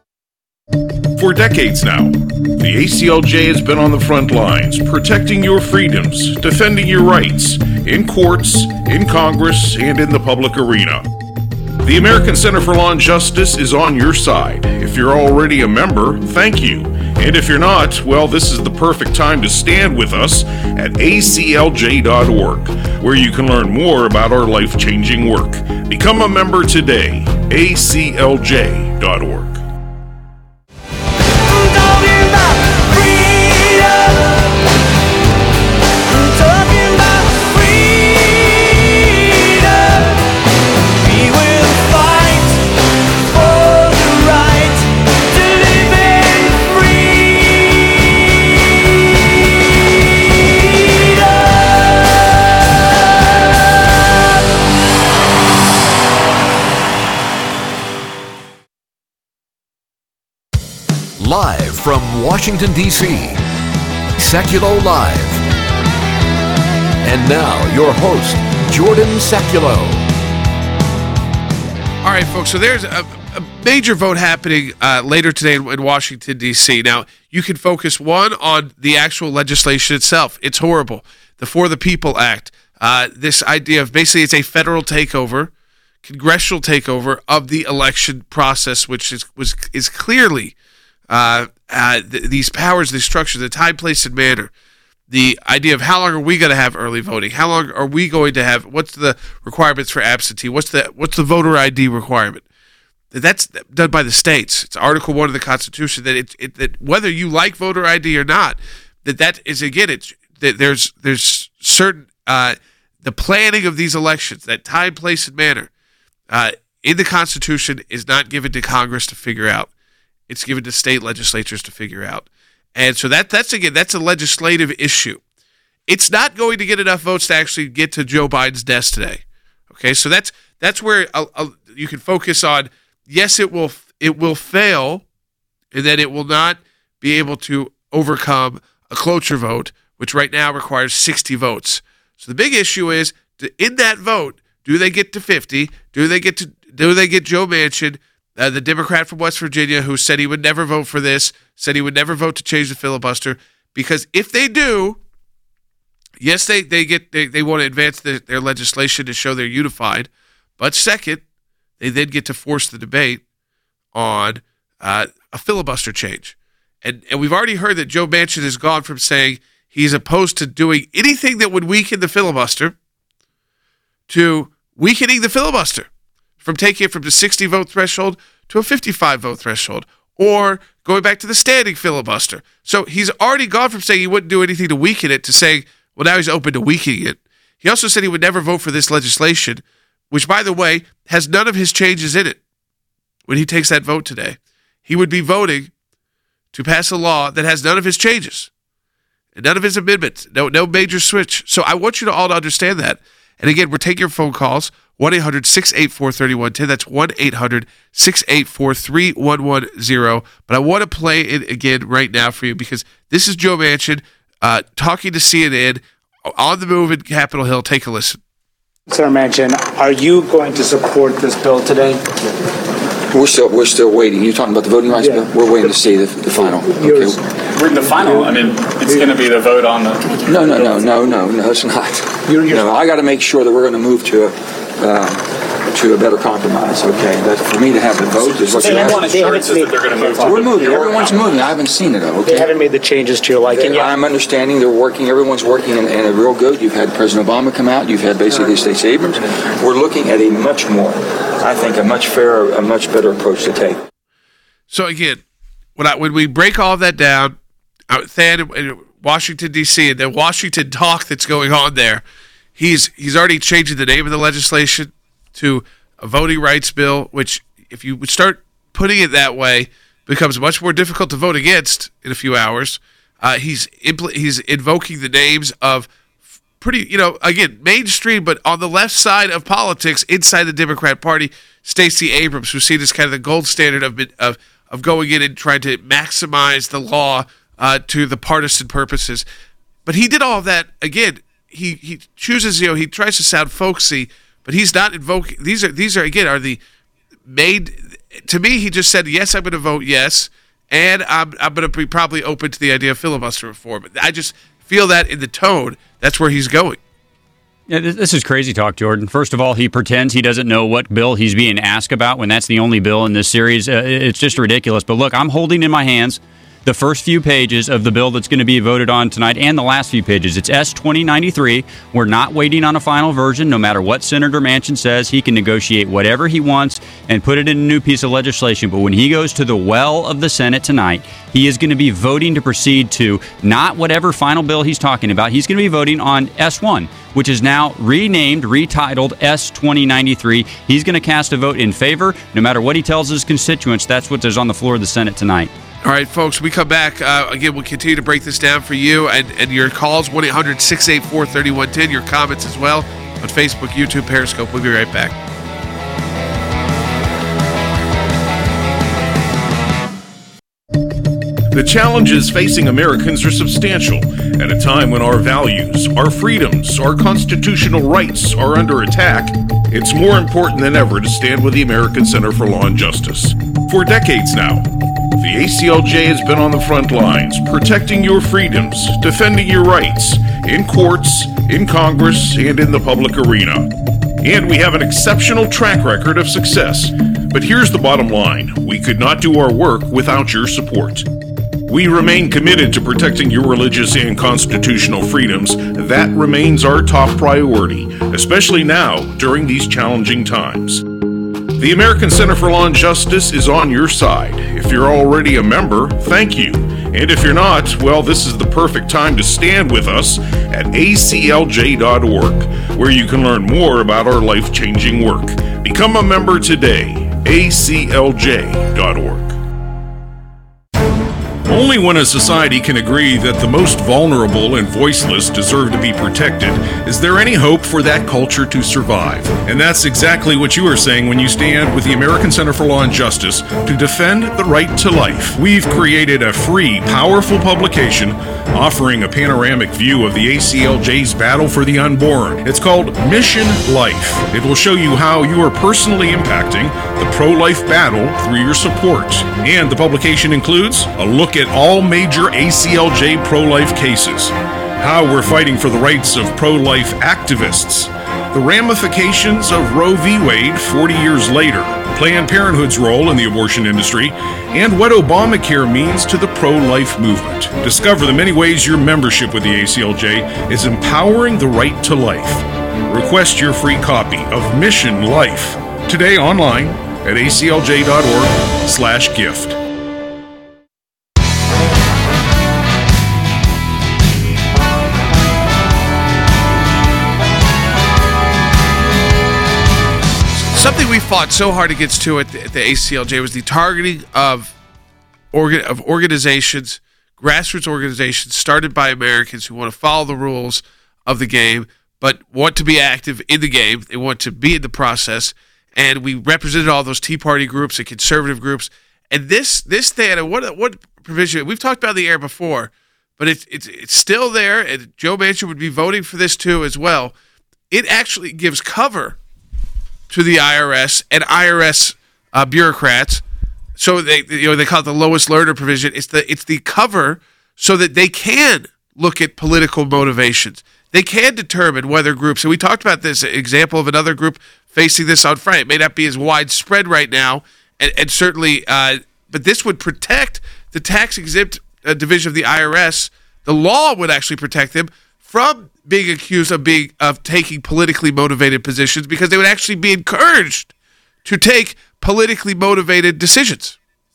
that. For decades now, the A C L J has been on the front lines, protecting your freedoms, defending your rights, in courts, in Congress, and in the public arena. The American Center for Law and Justice is on your side. If you're already a member, thank you. And if you're not, well, this is the perfect time to stand with us at A C L J dot org, where you can learn more about our life-changing work. Become a member today. A C L J dot org. Live from Washington, D C, Sekulow Live. And now, your host, Jordan Sekulow. All right, folks, so there's a, a major vote happening uh, later today in, in Washington, D C. Now, you can focus, one, on the actual legislation itself. It's horrible. The For the People Act, uh, this idea of basically it's a federal takeover, congressional takeover of the election process, which is was is clearly uh, uh, th- these powers, the structure, the time, place, and manner. The idea of how long are we going to have early voting? How long are we going to have? What's the requirements for absentee? What's the what's the voter I D requirement? That's done by the states. It's Article One of the Constitution that it, it that whether you like voter I D or not, that that is again it's that there's there's certain uh, the planning of these elections, that time, place, and manner. Uh, in the Constitution is not given to Congress to figure out. It's given to state legislatures to figure out. And so that that's, again, that's a legislative issue. It's not going to get enough votes to actually get to Joe Biden's desk today. Okay, so that's that's where uh, uh, you can focus on, yes, it will it will fail, and then it will not be able to overcome a cloture vote, which right now requires sixty votes. So the big issue is, in that vote, do they get to fifty? Do they get to? Do they get Joe Manchin, uh, the Democrat from West Virginia, who said he would never vote for this, said he would never vote to change the filibuster? Because if they do, yes, they they get they, they want to advance the, their legislation to show they're unified. But second, they then get to force the debate on uh, a filibuster change. And and we've already heard that Joe Manchin has gone from saying he's opposed to doing anything that would weaken the filibuster to weakening the filibuster, from taking it from the sixty vote threshold to a fifty-five vote threshold, or going back to the standing filibuster. So he's already gone from saying he wouldn't do anything to weaken it to saying, well, now he's open to weakening it. He also said he would never vote for this legislation, which, by the way, has none of his changes in it. When he takes that vote today, he would be voting to pass a law that has none of his changes and none of his amendments, no, no major switch. So I want you to all to understand that. And again, we're taking your phone calls, one eight hundred six eight four three one one zero. That's one eight hundred six eight four three one one zero. But I want to play it again right now for you because this is Joe Manchin uh, talking to C N N on the move in Capitol Hill. Take a listen. Senator Manchin, are you going to support this bill today? We're still we're still waiting. You're talking about the voting rights Yeah. bill? We're waiting to see the, the final. Yours. Okay. We're in the final. I mean, it's going to be the vote on the. No, no, no, no, no, no, it's not. You're- you're- no, I got to make sure that we're going to move to a uh, to a better compromise. Okay, that's for me to have the vote is what They you're haven't- asking. they haven't Assurances that they're going to move to We're the- moving. your Everyone's moving. I haven't seen it though. Okay. They haven't made the changes to your liking yet. I'm understanding they're working. Everyone's working in, in a real good. You've had President Obama come out. You've had basically Stacey Abrams. We're looking at a much more, I think, a much fairer, a much better approach to take. So again, when I when we break all of that down, out there in Washington D C and the Washington talk that's going on there, he's he's already changing the name of the legislation to a voting rights bill, which if you would start putting it that way, becomes much more difficult to vote against in a few hours. Uh, he's impl- he's invoking the names of pretty, you know, again, mainstream, but on the left side of politics inside the Democrat Party, Stacey Abrams, who's seen as kind of the gold standard of of of going in and trying to maximize the law uh, to the partisan purposes. But he did all of that, again, he, he chooses, you know, he tries to sound folksy, but he's not invoking, these are, these are again, are the made, to me, he just said, yes, I'm going to vote yes, and I'm, I'm going to be probably open to the idea of filibuster reform. I just feel that in the tone, that's where he's going. Yeah, this is crazy talk, Jordan. First of all, he pretends he doesn't know what bill he's being asked about when that's the only bill in this series. Uh, it's just ridiculous. But look, I'm holding in my hands the first few pages of the bill that's going to be voted on tonight and the last few pages. It's S twenty ninety-three. We're not waiting on a final version. No matter what Senator Manchin says, he can negotiate whatever he wants and put it in a new piece of legislation. But when he goes to the well of the Senate tonight, he is going to be voting to proceed to not whatever final bill he's talking about. He's going to be voting on S one, which is now renamed, retitled S twenty ninety-three. He's going to cast a vote in favor. No matter what he tells his constituents, that's what is on the floor of the Senate tonight. All right, folks, we come back. Uh, again, we'll continue to break this down for you and, and your calls, one eight hundred six eight four three one one zero, your comments as well on Facebook, YouTube, Periscope. We'll be right back. The challenges facing Americans are substantial at a time when our values, our freedoms, our constitutional rights are under attack. It's more important than ever to stand with the American Center for Law and Justice. For decades now, the A C L J has been on the front lines, protecting your freedoms, defending your rights, in courts, in Congress, and in the public arena. And we have an exceptional track record of success. But here's the bottom line. We could not do our work without your support. We remain committed to protecting your religious and constitutional freedoms. That remains our top priority, especially now during these challenging times. The American Center for Law and Justice is on your side. If you're already a member, thank you. And if you're not, well, this is the perfect time to stand with us at A C L J dot org, where you can learn more about our life-changing work. Become a member today, A C L J dot org. Only when a society can agree that the most vulnerable and voiceless deserve to be protected is there any hope for that culture to survive. And that's exactly what you are saying when you stand with the American Center for Law and Justice to defend the right to life. We've created a free, powerful publication offering a panoramic view of the A C L J's battle for the unborn. It's called Mission Life. It will show you how you are personally impacting the pro-life battle through your support. And the publication includes a look at all major A C L J pro-life cases, how we're fighting for the rights of pro-life activists, the ramifications of Roe v. Wade forty years later, Planned Parenthood's role in the abortion industry, and what Obamacare means to the pro-life movement. Discover the many ways your membership with the A C L J is empowering the right to life. Request your free copy of Mission Life today online at A C L J dot org slash gift. Something we fought so hard against too at the, at the A C L J was the targeting of organ, of organizations, grassroots organizations started by Americans who want to follow the rules of the game, but want to be active in the game. They want to be in the process, and we represented all those Tea Party groups and conservative groups. And this this thing, and what what provision we've talked about in the air before, but it's it's it's still there, and Joe Manchin would be voting for this too as well. It actually gives cover to the I R S and I R S uh, bureaucrats, so they you know they call it the lowest learner provision. It's the it's the cover so that they can look at political motivations. They can determine whether groups, and we talked about this example of another group facing this on Friday. It may not be as widespread right now, and, and certainly, uh, but this would protect the tax exempt uh, division of the I R S. The law would actually protect them from being accused of being of taking politically motivated positions, because they would actually be encouraged to take politically motivated decisions.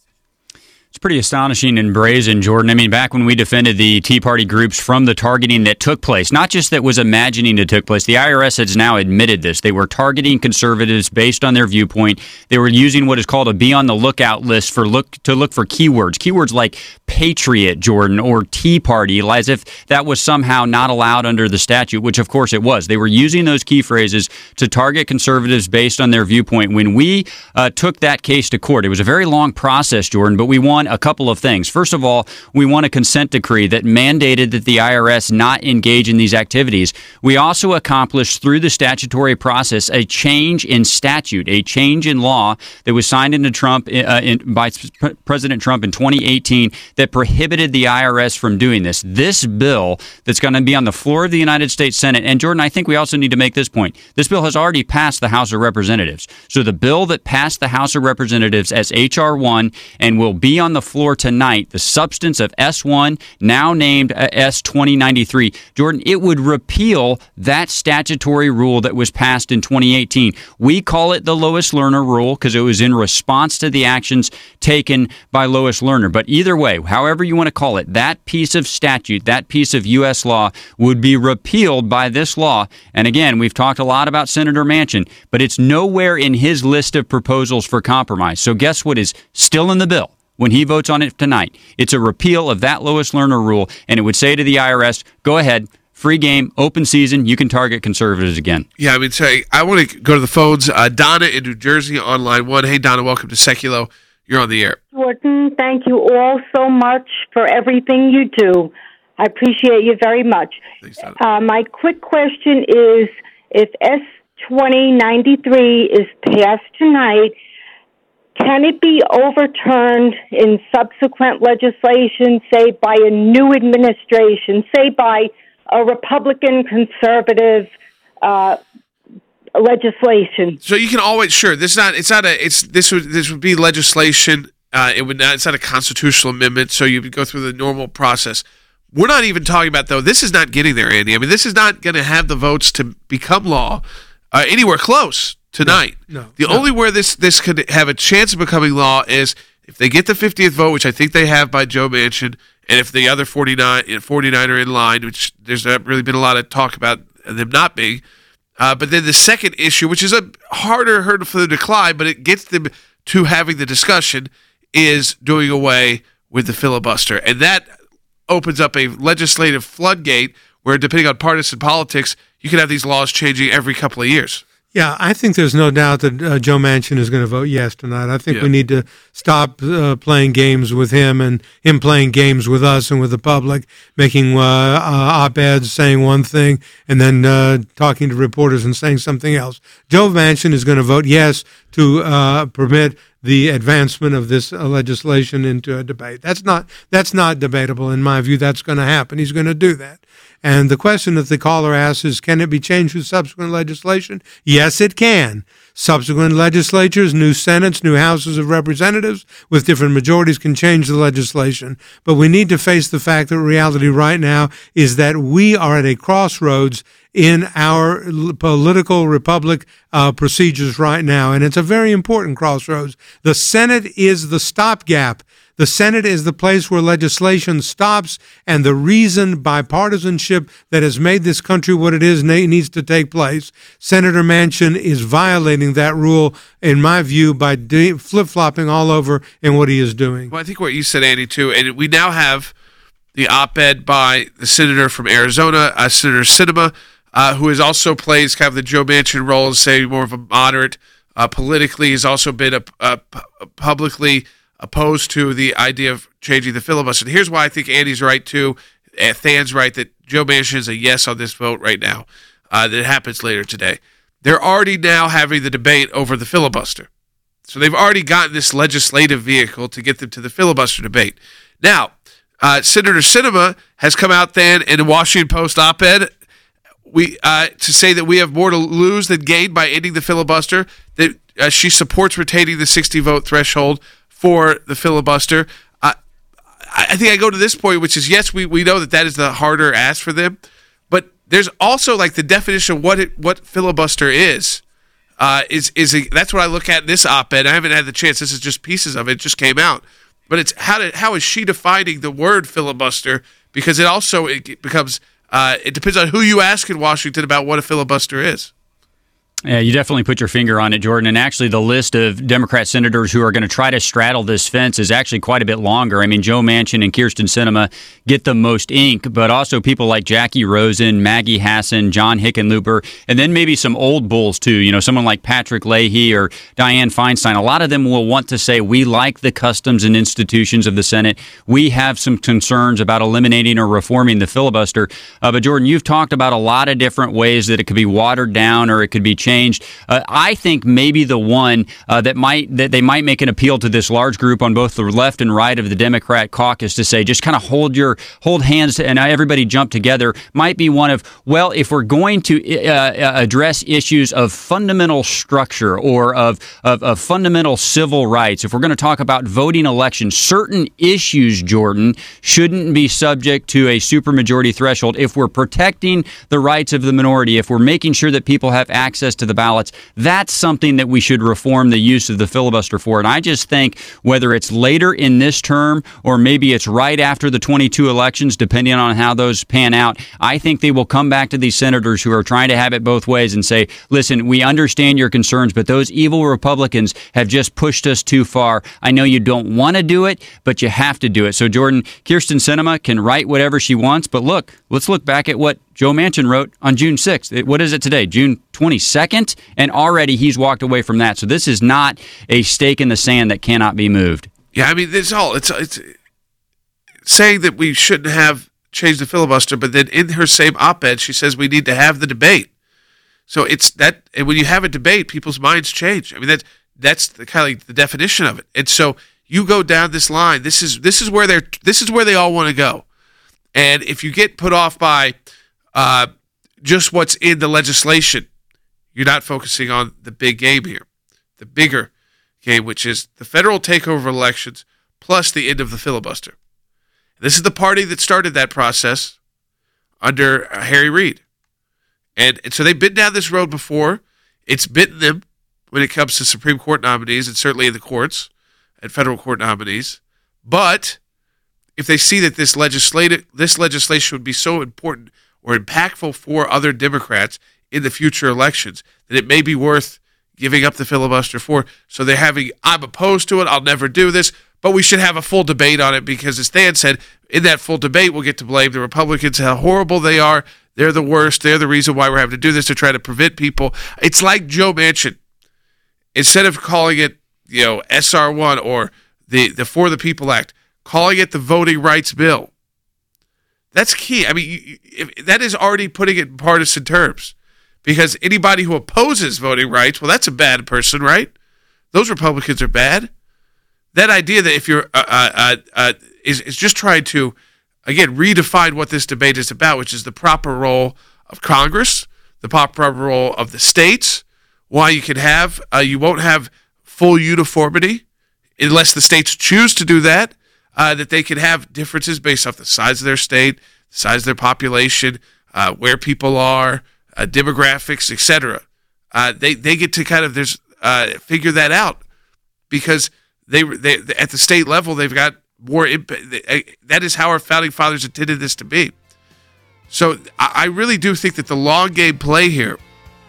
It's pretty astonishing and brazen, Jordan. I mean, back when we defended the Tea Party groups from the targeting that took place, not just that was imagining that took place, the I R S has now admitted this. They were targeting conservatives based on their viewpoint. They were using what is called a be on the lookout list for look to look for keywords, keywords like patriot, Jordan, or Tea Party, as if that was somehow not allowed under the statute, which of course it was. They were using those key phrases to target conservatives based on their viewpoint. When we uh, took that case to court, it was a very long process, Jordan, but we won a couple of things. First of all, we won a consent decree that mandated that the I R S not engage in these activities. We also accomplished through the statutory process a change in statute, a change in law that was signed into Trump uh, in, by President Trump in twenty eighteen that prohibited the I R S from doing this. This bill that's going to be on the floor of the United States Senate, and Jordan, I think we also need to make this point. This bill has already passed the House of Representatives. So the bill that passed the House of Representatives as H R one and will be on the floor tonight, the substance of S one, now named S twenty ninety-three, Jordan, it would repeal that statutory rule that was passed in twenty eighteen. We call it the Lois Lerner rule because it was in response to the actions taken by Lois Lerner. But either way, however you want to call it, that piece of statute, that piece of U S law would be repealed by this law. And again, we've talked a lot about Senator Manchin, but it's nowhere in his list of proposals for compromise. So guess what is still in the bill when he votes on it tonight? It's a repeal of that Lois Lerner rule, and it would say to the I R S, go ahead, free game, open season, you can target conservatives again. Yeah, I mean, say, I want to go to the phones. Uh, Donna in New Jersey on line one. Hey, Donna, welcome to Seculo. You're on the air. Jordan, thank you all so much for everything you do. I appreciate you very much. Uh, my quick question is, if S twenty ninety-three is passed tonight, can it be overturned in subsequent legislation, say by a new administration, say by a Republican conservative uh, legislation? So you can always sure this is not it's not a it's this would this would be legislation. Uh, it would not it's not a constitutional amendment. So you would go through the normal process. We're not even talking about though. This is not getting there, Andy. I mean, this is not going to have the votes to become law uh, anywhere close tonight. No, no, the no. only where this this could have a chance of becoming law is if they get the fiftieth vote, which I think they have by Joe Manchin, and if the other forty-nine, forty-nine are in line, which there's not really been a lot of talk about them not being. Uh, but then the second issue, which is a harder hurdle for them to climb, but it gets them to having the discussion, is doing away with the filibuster. And that opens up a legislative floodgate where, depending on partisan politics, you can have these laws changing every couple of years. Yeah, I think there's no doubt that uh, Joe Manchin is going to vote yes tonight. I think Yeah. we need to stop uh, playing games with him and him playing games with us and with the public, making uh, uh, op-eds, saying one thing, and then uh, talking to reporters and saying something else. Joe Manchin is going to vote yes to uh, permit the advancement of this uh, legislation into a debate. That's not that's not debatable in my view. That's going to happen. He's going to do that. And the question that the caller asks is, can it be changed with subsequent legislation? Yes, it can. Subsequent legislatures, new senates, new houses of representatives with different majorities can change the legislation. But we need to face the fact that reality right now is that we are at a crossroads in our political republic uh, procedures right now. And it's a very important crossroads. The Senate is the stopgap. The Senate is the place where legislation stops, and the reason bipartisanship that has made this country what it is needs to take place. Senator Manchin is violating that rule, in my view, by de- flip-flopping all over in what he is doing. Well, I think what you said, Andy, too, and we now have the op-ed by the senator from Arizona, uh, Senator Sinema, uh, who is also plays kind of the Joe Manchin role as, say, more of a moderate uh, politically. He's also been a, a, a publicly opposed to the idea of changing the filibuster. And here's why I think Andy's right, too. Uh, Than's right that Joe Manchin is a yes on this vote right now. Uh, that happens later today. They're already now having the debate over the filibuster. So they've already gotten this legislative vehicle to get them to the filibuster debate. Now, uh, Senator Sinema has come out then in a Washington Post op-ed we uh, to say that we have more to lose than gain by ending the filibuster, that uh, she supports retaining the sixty-vote threshold for the filibuster. Uh, I think I go to this point, which is, yes, we, we know that that is the harder ask for them, but there's also like the definition of what it, what filibuster is. Uh, is is a, that's what I look at in this op-ed. I haven't had the chance. This is just pieces of it. It just came out. But it's how did, how is she defining the word filibuster? Because it also it becomes uh, it depends on who you ask in Washington about what a filibuster is. Yeah, you definitely put your finger on it, Jordan. And actually, the list of Democrat senators who are going to try to straddle this fence is actually quite a bit longer. I mean, Joe Manchin and Kyrsten Sinema get the most ink, but also people like Jackie Rosen, Maggie Hassan, John Hickenlooper, and then maybe some old bulls, too. You know, someone like Patrick Leahy or Dianne Feinstein. A lot of them will want to say, we like the customs and institutions of the Senate. We have some concerns about eliminating or reforming the filibuster. Uh, but, Jordan, you've talked about a lot of different ways that it could be watered down or it could be changed. Uh, I think maybe the one uh, that might that they might make an appeal to this large group on both the left and right of the Democrat caucus to say, just kind of hold your hold hands and everybody jump together, might be one of, well, if we're going to uh, address issues of fundamental structure or of, of of fundamental civil rights, if we're going to talk about voting elections, certain issues, Jordan, shouldn't be subject to a supermajority threshold. If we're protecting the rights of the minority, if we're making sure that people have access to the ballots, that's something that we should reform the use of the filibuster for. And I just think whether it's later in this term or maybe it's right after the twenty-two elections, depending on how those pan out, I think they will come back to these senators who are trying to have it both ways and say, listen, we understand your concerns, but those evil Republicans have just pushed us too far. I know you don't want to do it, but you have to do it. So, Jordan, Kyrsten Sinema can write whatever she wants, but look, let's look back at what Joe Manchin wrote on June sixth. What is it today? June twenty-second? And already he's walked away from that. So this is not a stake in the sand that cannot be moved. Yeah, I mean, it's all it's it's saying that we shouldn't have changed the filibuster, but then in her same op-ed, she says we need to have the debate. So it's that, and when you have a debate, people's minds change. I mean, that that's the kind of like the definition of it. And so you go down this line. This is this is where they're this is where they all want to go. And if you get put off by uh, just what's in the legislation, you're not focusing on the big game here, the bigger game, which is the federal takeover of elections plus the end of the filibuster. This is the party that started that process under uh, Harry Reid. And, and so they've been down this road before. It's bitten them when it comes to Supreme Court nominees and certainly in the courts and federal court nominees. But if they see that this legislative this legislation would be so important or impactful for other Democrats in the future elections, that it may be worth giving up the filibuster for. So they're having, I'm opposed to it, I'll never do this, but we should have a full debate on it because, as Stan said, in that full debate, we'll get to blame the Republicans, how horrible they are. They're the worst. They're the reason why we're having to do this, to try to prevent people. It's like Joe Manchin. Instead of calling it, you know, S R one or the, the For the People Act, calling it the Voting Rights Bill. That's key. I mean, you, if, that is already putting it in partisan terms. Because anybody who opposes voting rights, well, that's a bad person, right? Those Republicans are bad. That idea that if you're uh, uh, uh, is is just trying to, again, redefine what this debate is about, which is the proper role of Congress, the proper role of the states. Why you can have uh, you won't have full uniformity unless the states choose to do that. Uh, that they can have differences based off the size of their state, the size of their population, uh, where people are. Uh, demographics, et cetera. Uh, they they get to kind of there's uh, figure that out because they they at the state level they've got more impact. That is how our founding fathers intended this to be. So I, I really do think that the long game play here.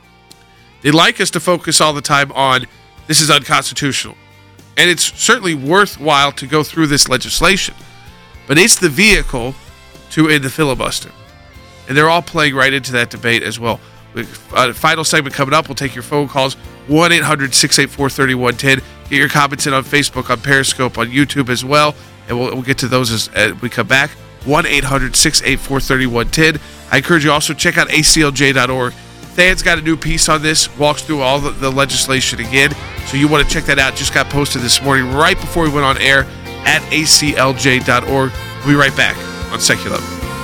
They like us to focus all the time on this is unconstitutional, and it's certainly worthwhile to go through this legislation, but it's the vehicle to end the filibuster. And they're all playing right into that debate as well. Uh, final segment coming up. We'll take your phone calls. one eight hundred six eight four three one one zero. Get your comments in on Facebook, on Periscope, on YouTube as well. And we'll, we'll get to those as, as we come back. one eight hundred six eight four three one one zero. I encourage you also check out A C L J dot org. Than's got a new piece on this. Walks through all the, the legislation again. So you want to check that out. Just got posted this morning right before we went on air at A C L J dot org. We'll be right back on Secular.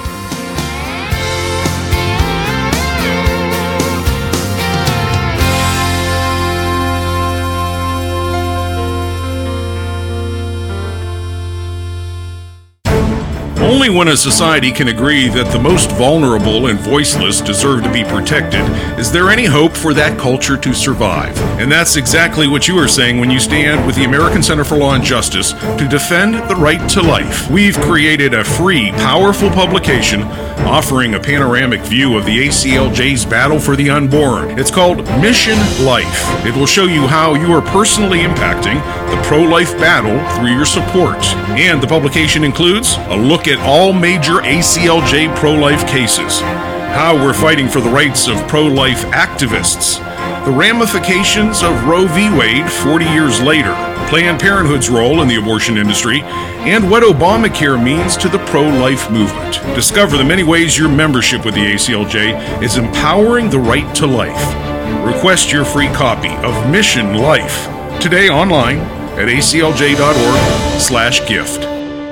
Only when a society can agree that the most vulnerable and voiceless deserve to be protected is there any hope for that culture to survive. And that's exactly what you are saying when you stand with the American Center for Law and Justice to defend the right to life. We've created a free, powerful publication offering a panoramic view of the A C L J's battle for the unborn. It's called Mission Life. It will show you how you are personally impacting the pro-life battle through your support. And the publication includes a look at all major A C L J pro-life cases, how we're fighting for the rights of pro-life activists, the ramifications of Roe v. Wade forty years later, Planned Parenthood's role in the abortion industry, and what Obamacare means to the pro-life movement. Discover the many ways your membership with the A C L J is empowering the right to life. Request your free copy of Mission Life today online at A C L J dot org slash gift.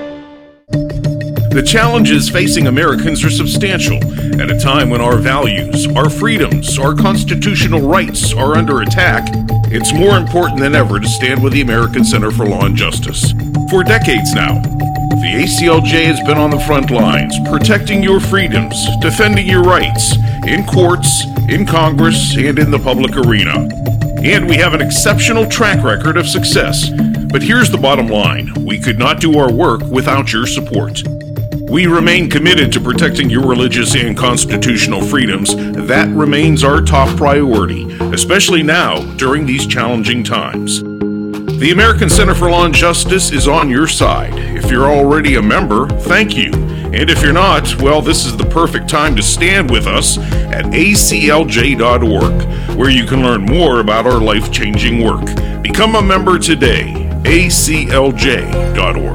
The challenges facing Americans are substantial. At a time when our values, our freedoms, our constitutional rights are under attack, it's more important than ever to stand with the American Center for Law and Justice. For decades now, the A C L J has been on the front lines, protecting your freedoms, defending your rights, in courts, in Congress, and in the public arena. And we have an exceptional track record of success. But here's the bottom line. We could not do our work without your support. We remain committed to protecting your religious and constitutional freedoms. That remains our top priority, especially now during these challenging times. The American Center for Law and Justice is on your side. If you're already a member, thank you. And if you're not, well, this is the perfect time to stand with us at A C L J dot org, where you can learn more about our life-changing work. Become a member today, A C L J dot org.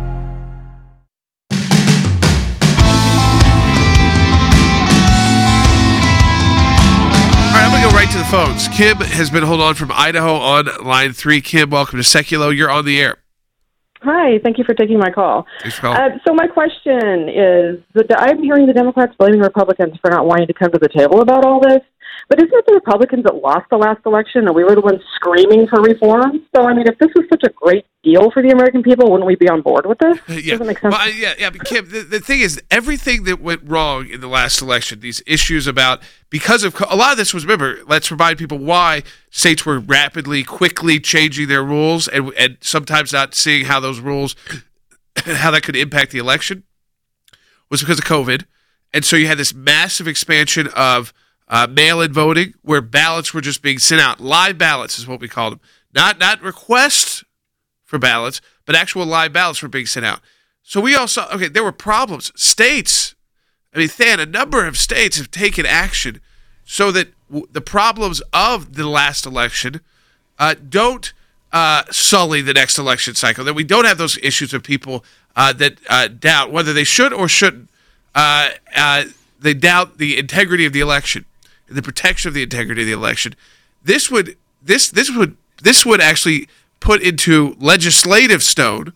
Right to the phones. Kim has been holding on from Idaho on line three. Kim, welcome to Seculo. You're on the air. Hi, thank you for taking my call. Thanks for calling. Uh, so my question is, that I'm hearing the Democrats blaming Republicans for not wanting to come to the table about all this, but isn't it the Republicans that lost the last election and we were the ones screaming for reform? So, I mean, if this was such a great deal for the American people, wouldn't we be on board with this? Yeah. Doesn't make sense. Well, yeah, yeah, but Kim, the, the thing is, everything that went wrong in the last election, these issues about, because of, a lot of this was, remember, let's remind people why states were rapidly, quickly changing their rules and, and sometimes not seeing how those rules, how that could impact the election, was because of COVID. And so you had this massive expansion of uh, mail-in voting where ballots were just being sent out. Live ballots is what we called them. Not, not requests for ballots, but actual live ballots were being sent out. So we all saw, okay, there were problems. States, I mean, Than, a number of states have taken action so that w- the problems of the last election uh, don't uh, sully the next election cycle, that we don't have those issues of people uh, that uh, doubt whether they should or shouldn't. Uh, uh, they doubt the integrity of the election and the protection of the integrity of the election. This would, this, this would, this would actually put into legislative stone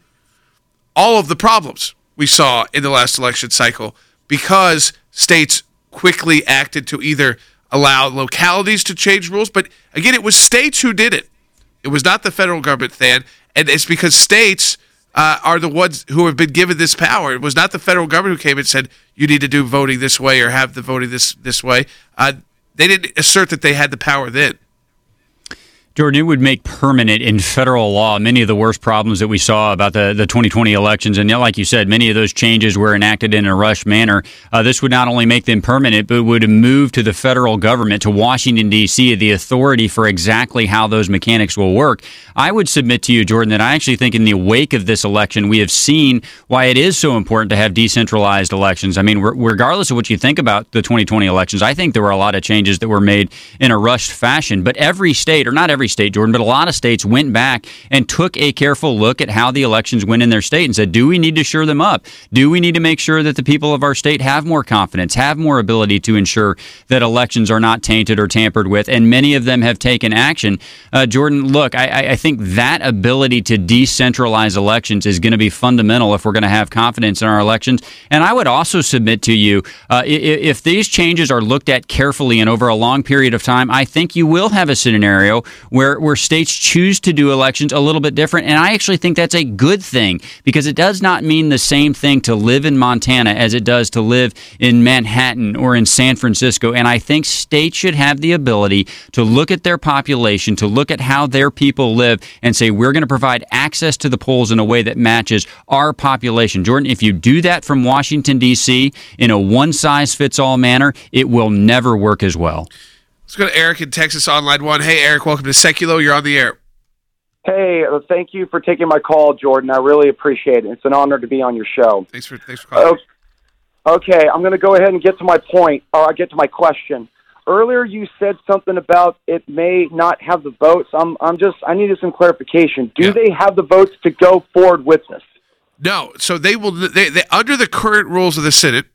all of the problems we saw in the last election cycle because states quickly acted to either allow localities to change rules, but again, it was states who did it. It was not the federal government, Than, and it's because states uh, are the ones who have been given this power. It was not the federal government who came and said, you need to do voting this way or have the voting this, this way. Uh, they didn't assert that they had the power then. Jordan, it would make permanent in federal law many of the worst problems that we saw about the, the twenty twenty elections. And like you said, many of those changes were enacted in a rushed manner. Uh, this would not only make them permanent, but would move to the federal government, to Washington, D C, the authority for exactly how those mechanics will work. I would submit to you, Jordan, that I actually think in the wake of this election, we have seen why it is so important to have decentralized elections. I mean, regardless of what you think about the twenty twenty elections, I think there were a lot of changes that were made in a rushed fashion. But every state, or not every state, Jordan, but a lot of states went back and took a careful look at how the elections went in their state and said, do we need to shore them up? Do we need to make sure that the people of our state have more confidence, have more ability to ensure that elections are not tainted or tampered with? And many of them have taken action. Uh, Jordan, look, I, I think that ability to decentralize elections is going to be fundamental if we're going to have confidence in our elections. And I would also submit to you, uh, if, if these changes are looked at carefully and over a long period of time, I think you will have a scenario where where states choose to do elections a little bit different. And I actually think that's a good thing because it does not mean the same thing to live in Montana as it does to live in Manhattan or in San Francisco. And I think states should have the ability to look at their population, to look at how their people live and say, we're going to provide access to the polls in a way that matches our population. Jordan, if you do that from Washington, D C in a one-size-fits-all manner, it will never work as well. Let's go to Eric in Texas on line one. Hey, Eric, welcome to Seculo. You're on the air. Hey, uh, thank you for taking my call, Jordan. I really appreciate it. It's an honor to be on your show. Thanks for thanks for calling. Uh, okay, I'm going to go ahead and get to my point, or get to my question. Earlier, you said something about it may not have the votes. I'm, I'm just, I needed some clarification. Do yeah. they have the votes to go forward with this? No. So they will. They, they under the current rules of the Senate,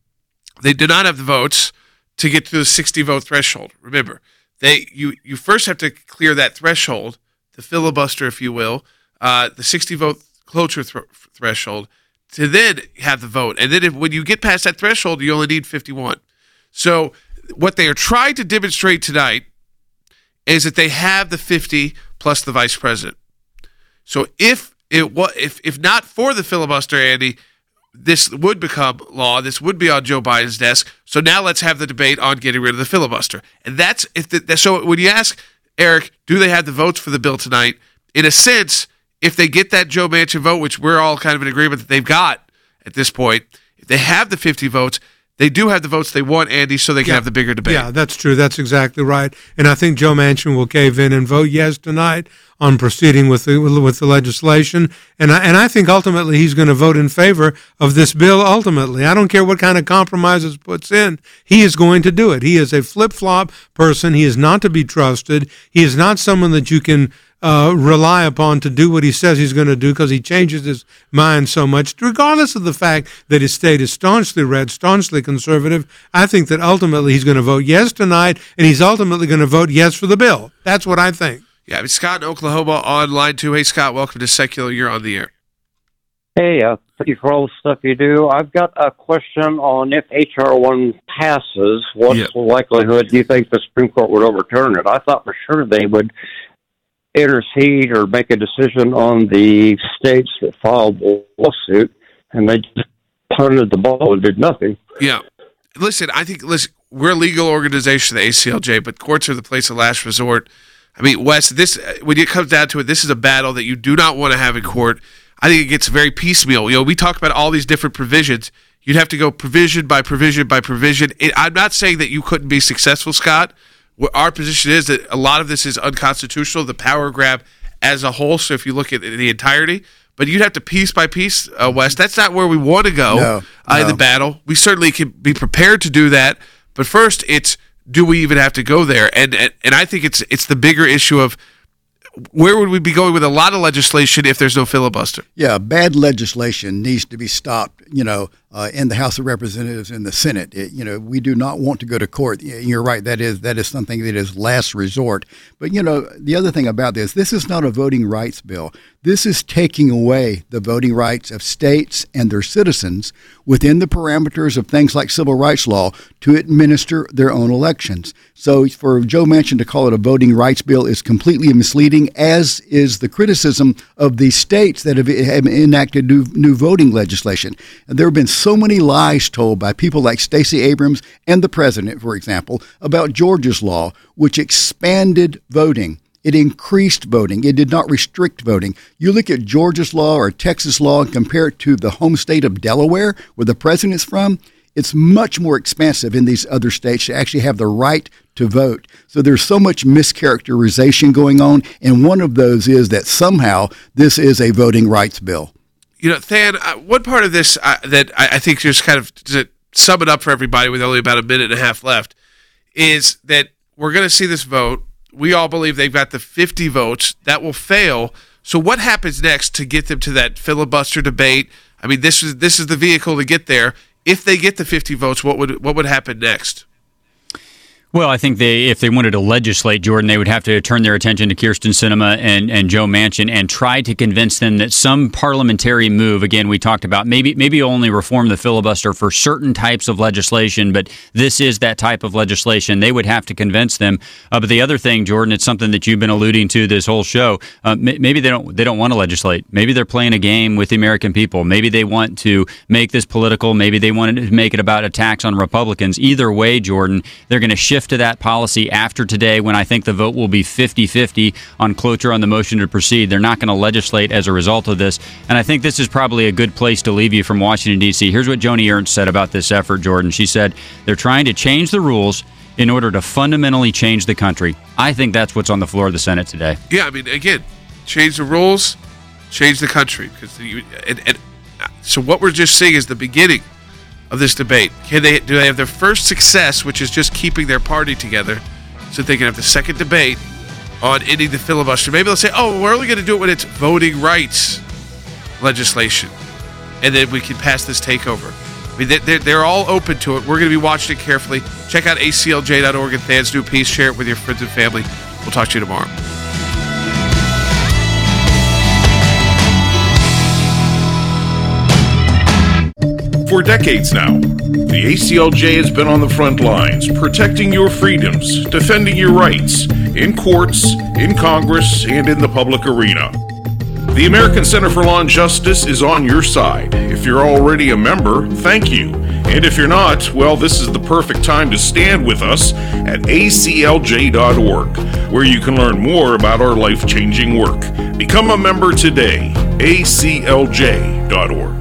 they do not have the votes to get to the sixty vote threshold. Remember, they you you first have to clear that threshold, the filibuster, if you will, uh, the sixty vote cloture th- threshold, to then have the vote. And then if, when you get past that threshold, you only need fifty-one. So what they are trying to demonstrate tonight is that they have the fifty plus the vice president. So if it was, if if not for the filibuster, Andy, this would become law. This would be on Joe Biden's desk. So now let's have the debate on getting rid of the filibuster. And that's if the, so. When you ask Eric, do they have the votes for the bill tonight? In a sense, if they get that Joe Manchin vote, which we're all kind of in agreement that they've got at this point, if they have the fifty votes, they do have the votes they want, Andy, so they can Yeah. have the bigger debate. Yeah, that's true. That's exactly right. And I think Joe Manchin will cave in and vote yes tonight on proceeding with the with the legislation. And I and I think ultimately he's going to vote in favor of this bill. Ultimately, I don't care what kind of compromises puts in. He is going to do it. He is a flip flop person. He is not to be trusted. He is not someone that you can Uh, rely upon to do what he says he's going to do, because he changes his mind so much, regardless of the fact that his state is staunchly red, staunchly conservative. I think that ultimately he's going to vote yes tonight, and he's ultimately going to vote yes for the bill. That's what I think. Yeah, I mean, Scott in Oklahoma on line two. Hey, Scott, welcome to Secular. You're on the air. Hey, uh, thank you for all the stuff you do. I've got a question on if H R one passes, what's Yep. the likelihood do you think the Supreme Court would overturn it? I thought for sure they would intercede or make a decision on the states that filed the lawsuit, and they just punted the ball and did nothing. Yeah. Listen, I think, listen, we're a legal organization, the A C L J, but courts are the place of last resort. I mean, Wes, this, when it comes down to it, this is a battle that you do not want to have in court. I think it gets very piecemeal. You know, we talk about all these different provisions. You'd have to go provision by provision by provision. It, I'm not saying that you couldn't be successful, Scott. What our position is that a lot of this is unconstitutional, the power grab as a whole. So if you look at the entirety, but you'd have to piece by piece, uh, Wes. That's not where we want to go No, uh, in no. the battle. We certainly can be prepared to do that, but first, it's do we even have to go there? And and, and I think it's it's the bigger issue of where would we be going with a lot of legislation if there's no filibuster? Yeah, bad legislation needs to be stopped, you know, uh, in the House of Representatives and the Senate. It, you know, we do not want to go to court. You're right. That is that is something that is last resort. But, you know, the other thing about this, this is not a voting rights bill. This is taking away the voting rights of states and their citizens within the parameters of things like civil rights law to administer their own elections. So for Joe Manchin to call it a voting rights bill is completely misleading, as is the criticism of the states that have, have enacted new, new voting legislation. And there have been so many lies told by people like Stacey Abrams and the president, for example, about Georgia's law, which expanded voting. It increased voting. It did not restrict voting. You look at Georgia's law or Texas law and compare it to the home state of Delaware, where the president's from, it's much more expansive in these other states to actually have the right to vote. So there's so much mischaracterization going on, and one of those is that somehow this is a voting rights bill. You know, Than, uh, one part of this uh, that I, I think just kind of to sum it up for everybody with only about a minute and a half left is that we're going to see this vote. We all believe they've got the fifty votes. That will fail. So what happens next to get them to that filibuster debate? I mean, this is this is the vehicle to get there. If they get the fifty votes, what would what would happen next? Well, I think they, if they wanted to legislate, Jordan, they would have to turn their attention to Kyrsten Sinema and, and Joe Manchin and try to convince them that some parliamentary move, again, we talked about, maybe maybe only reform the filibuster for certain types of legislation, but this is that type of legislation. They would have to convince them. Uh, but the other thing, Jordan, it's something that you've been alluding to this whole show. Uh, maybe they don't they don't want to legislate. Maybe they're playing a game with the American people. Maybe they want to make this political. Maybe they want to make it about attacks on Republicans. Either way, Jordan, they're going to shift to that policy after today when I think the vote will be fifty-fifty on cloture on the motion to proceed. They're not going to legislate as a result of this. And I think this is probably a good place to leave you from Washington, D C. Here's what Joni Ernst said about this effort, Jordan. She said, they're trying to change the rules in order to fundamentally change the country. I think that's what's on the floor of the Senate today. Yeah, I mean, again, change the rules, change the country. Because the, and, and so what we're just seeing is the beginning of this debate. Can they do they have their first success, which is just keeping their party together, so they can have the second debate on ending the filibuster? Maybe they'll say, "Oh, we're only going to do it when it's voting rights legislation, and then we can pass this takeover." I mean, they're they're all open to it. We're going to be watching it carefully. Check out A C L J dot org and Than's new piece. Share it with your friends and family. We'll talk to you tomorrow. For decades now, the A C L J has been on the front lines, protecting your freedoms, defending your rights, in courts, in Congress, and in the public arena. The American Center for Law and Justice is on your side. If you're already a member, thank you. And if you're not, well, this is the perfect time to stand with us at A C L J dot org, where you can learn more about our life-changing work. Become a member today, A C L J dot org.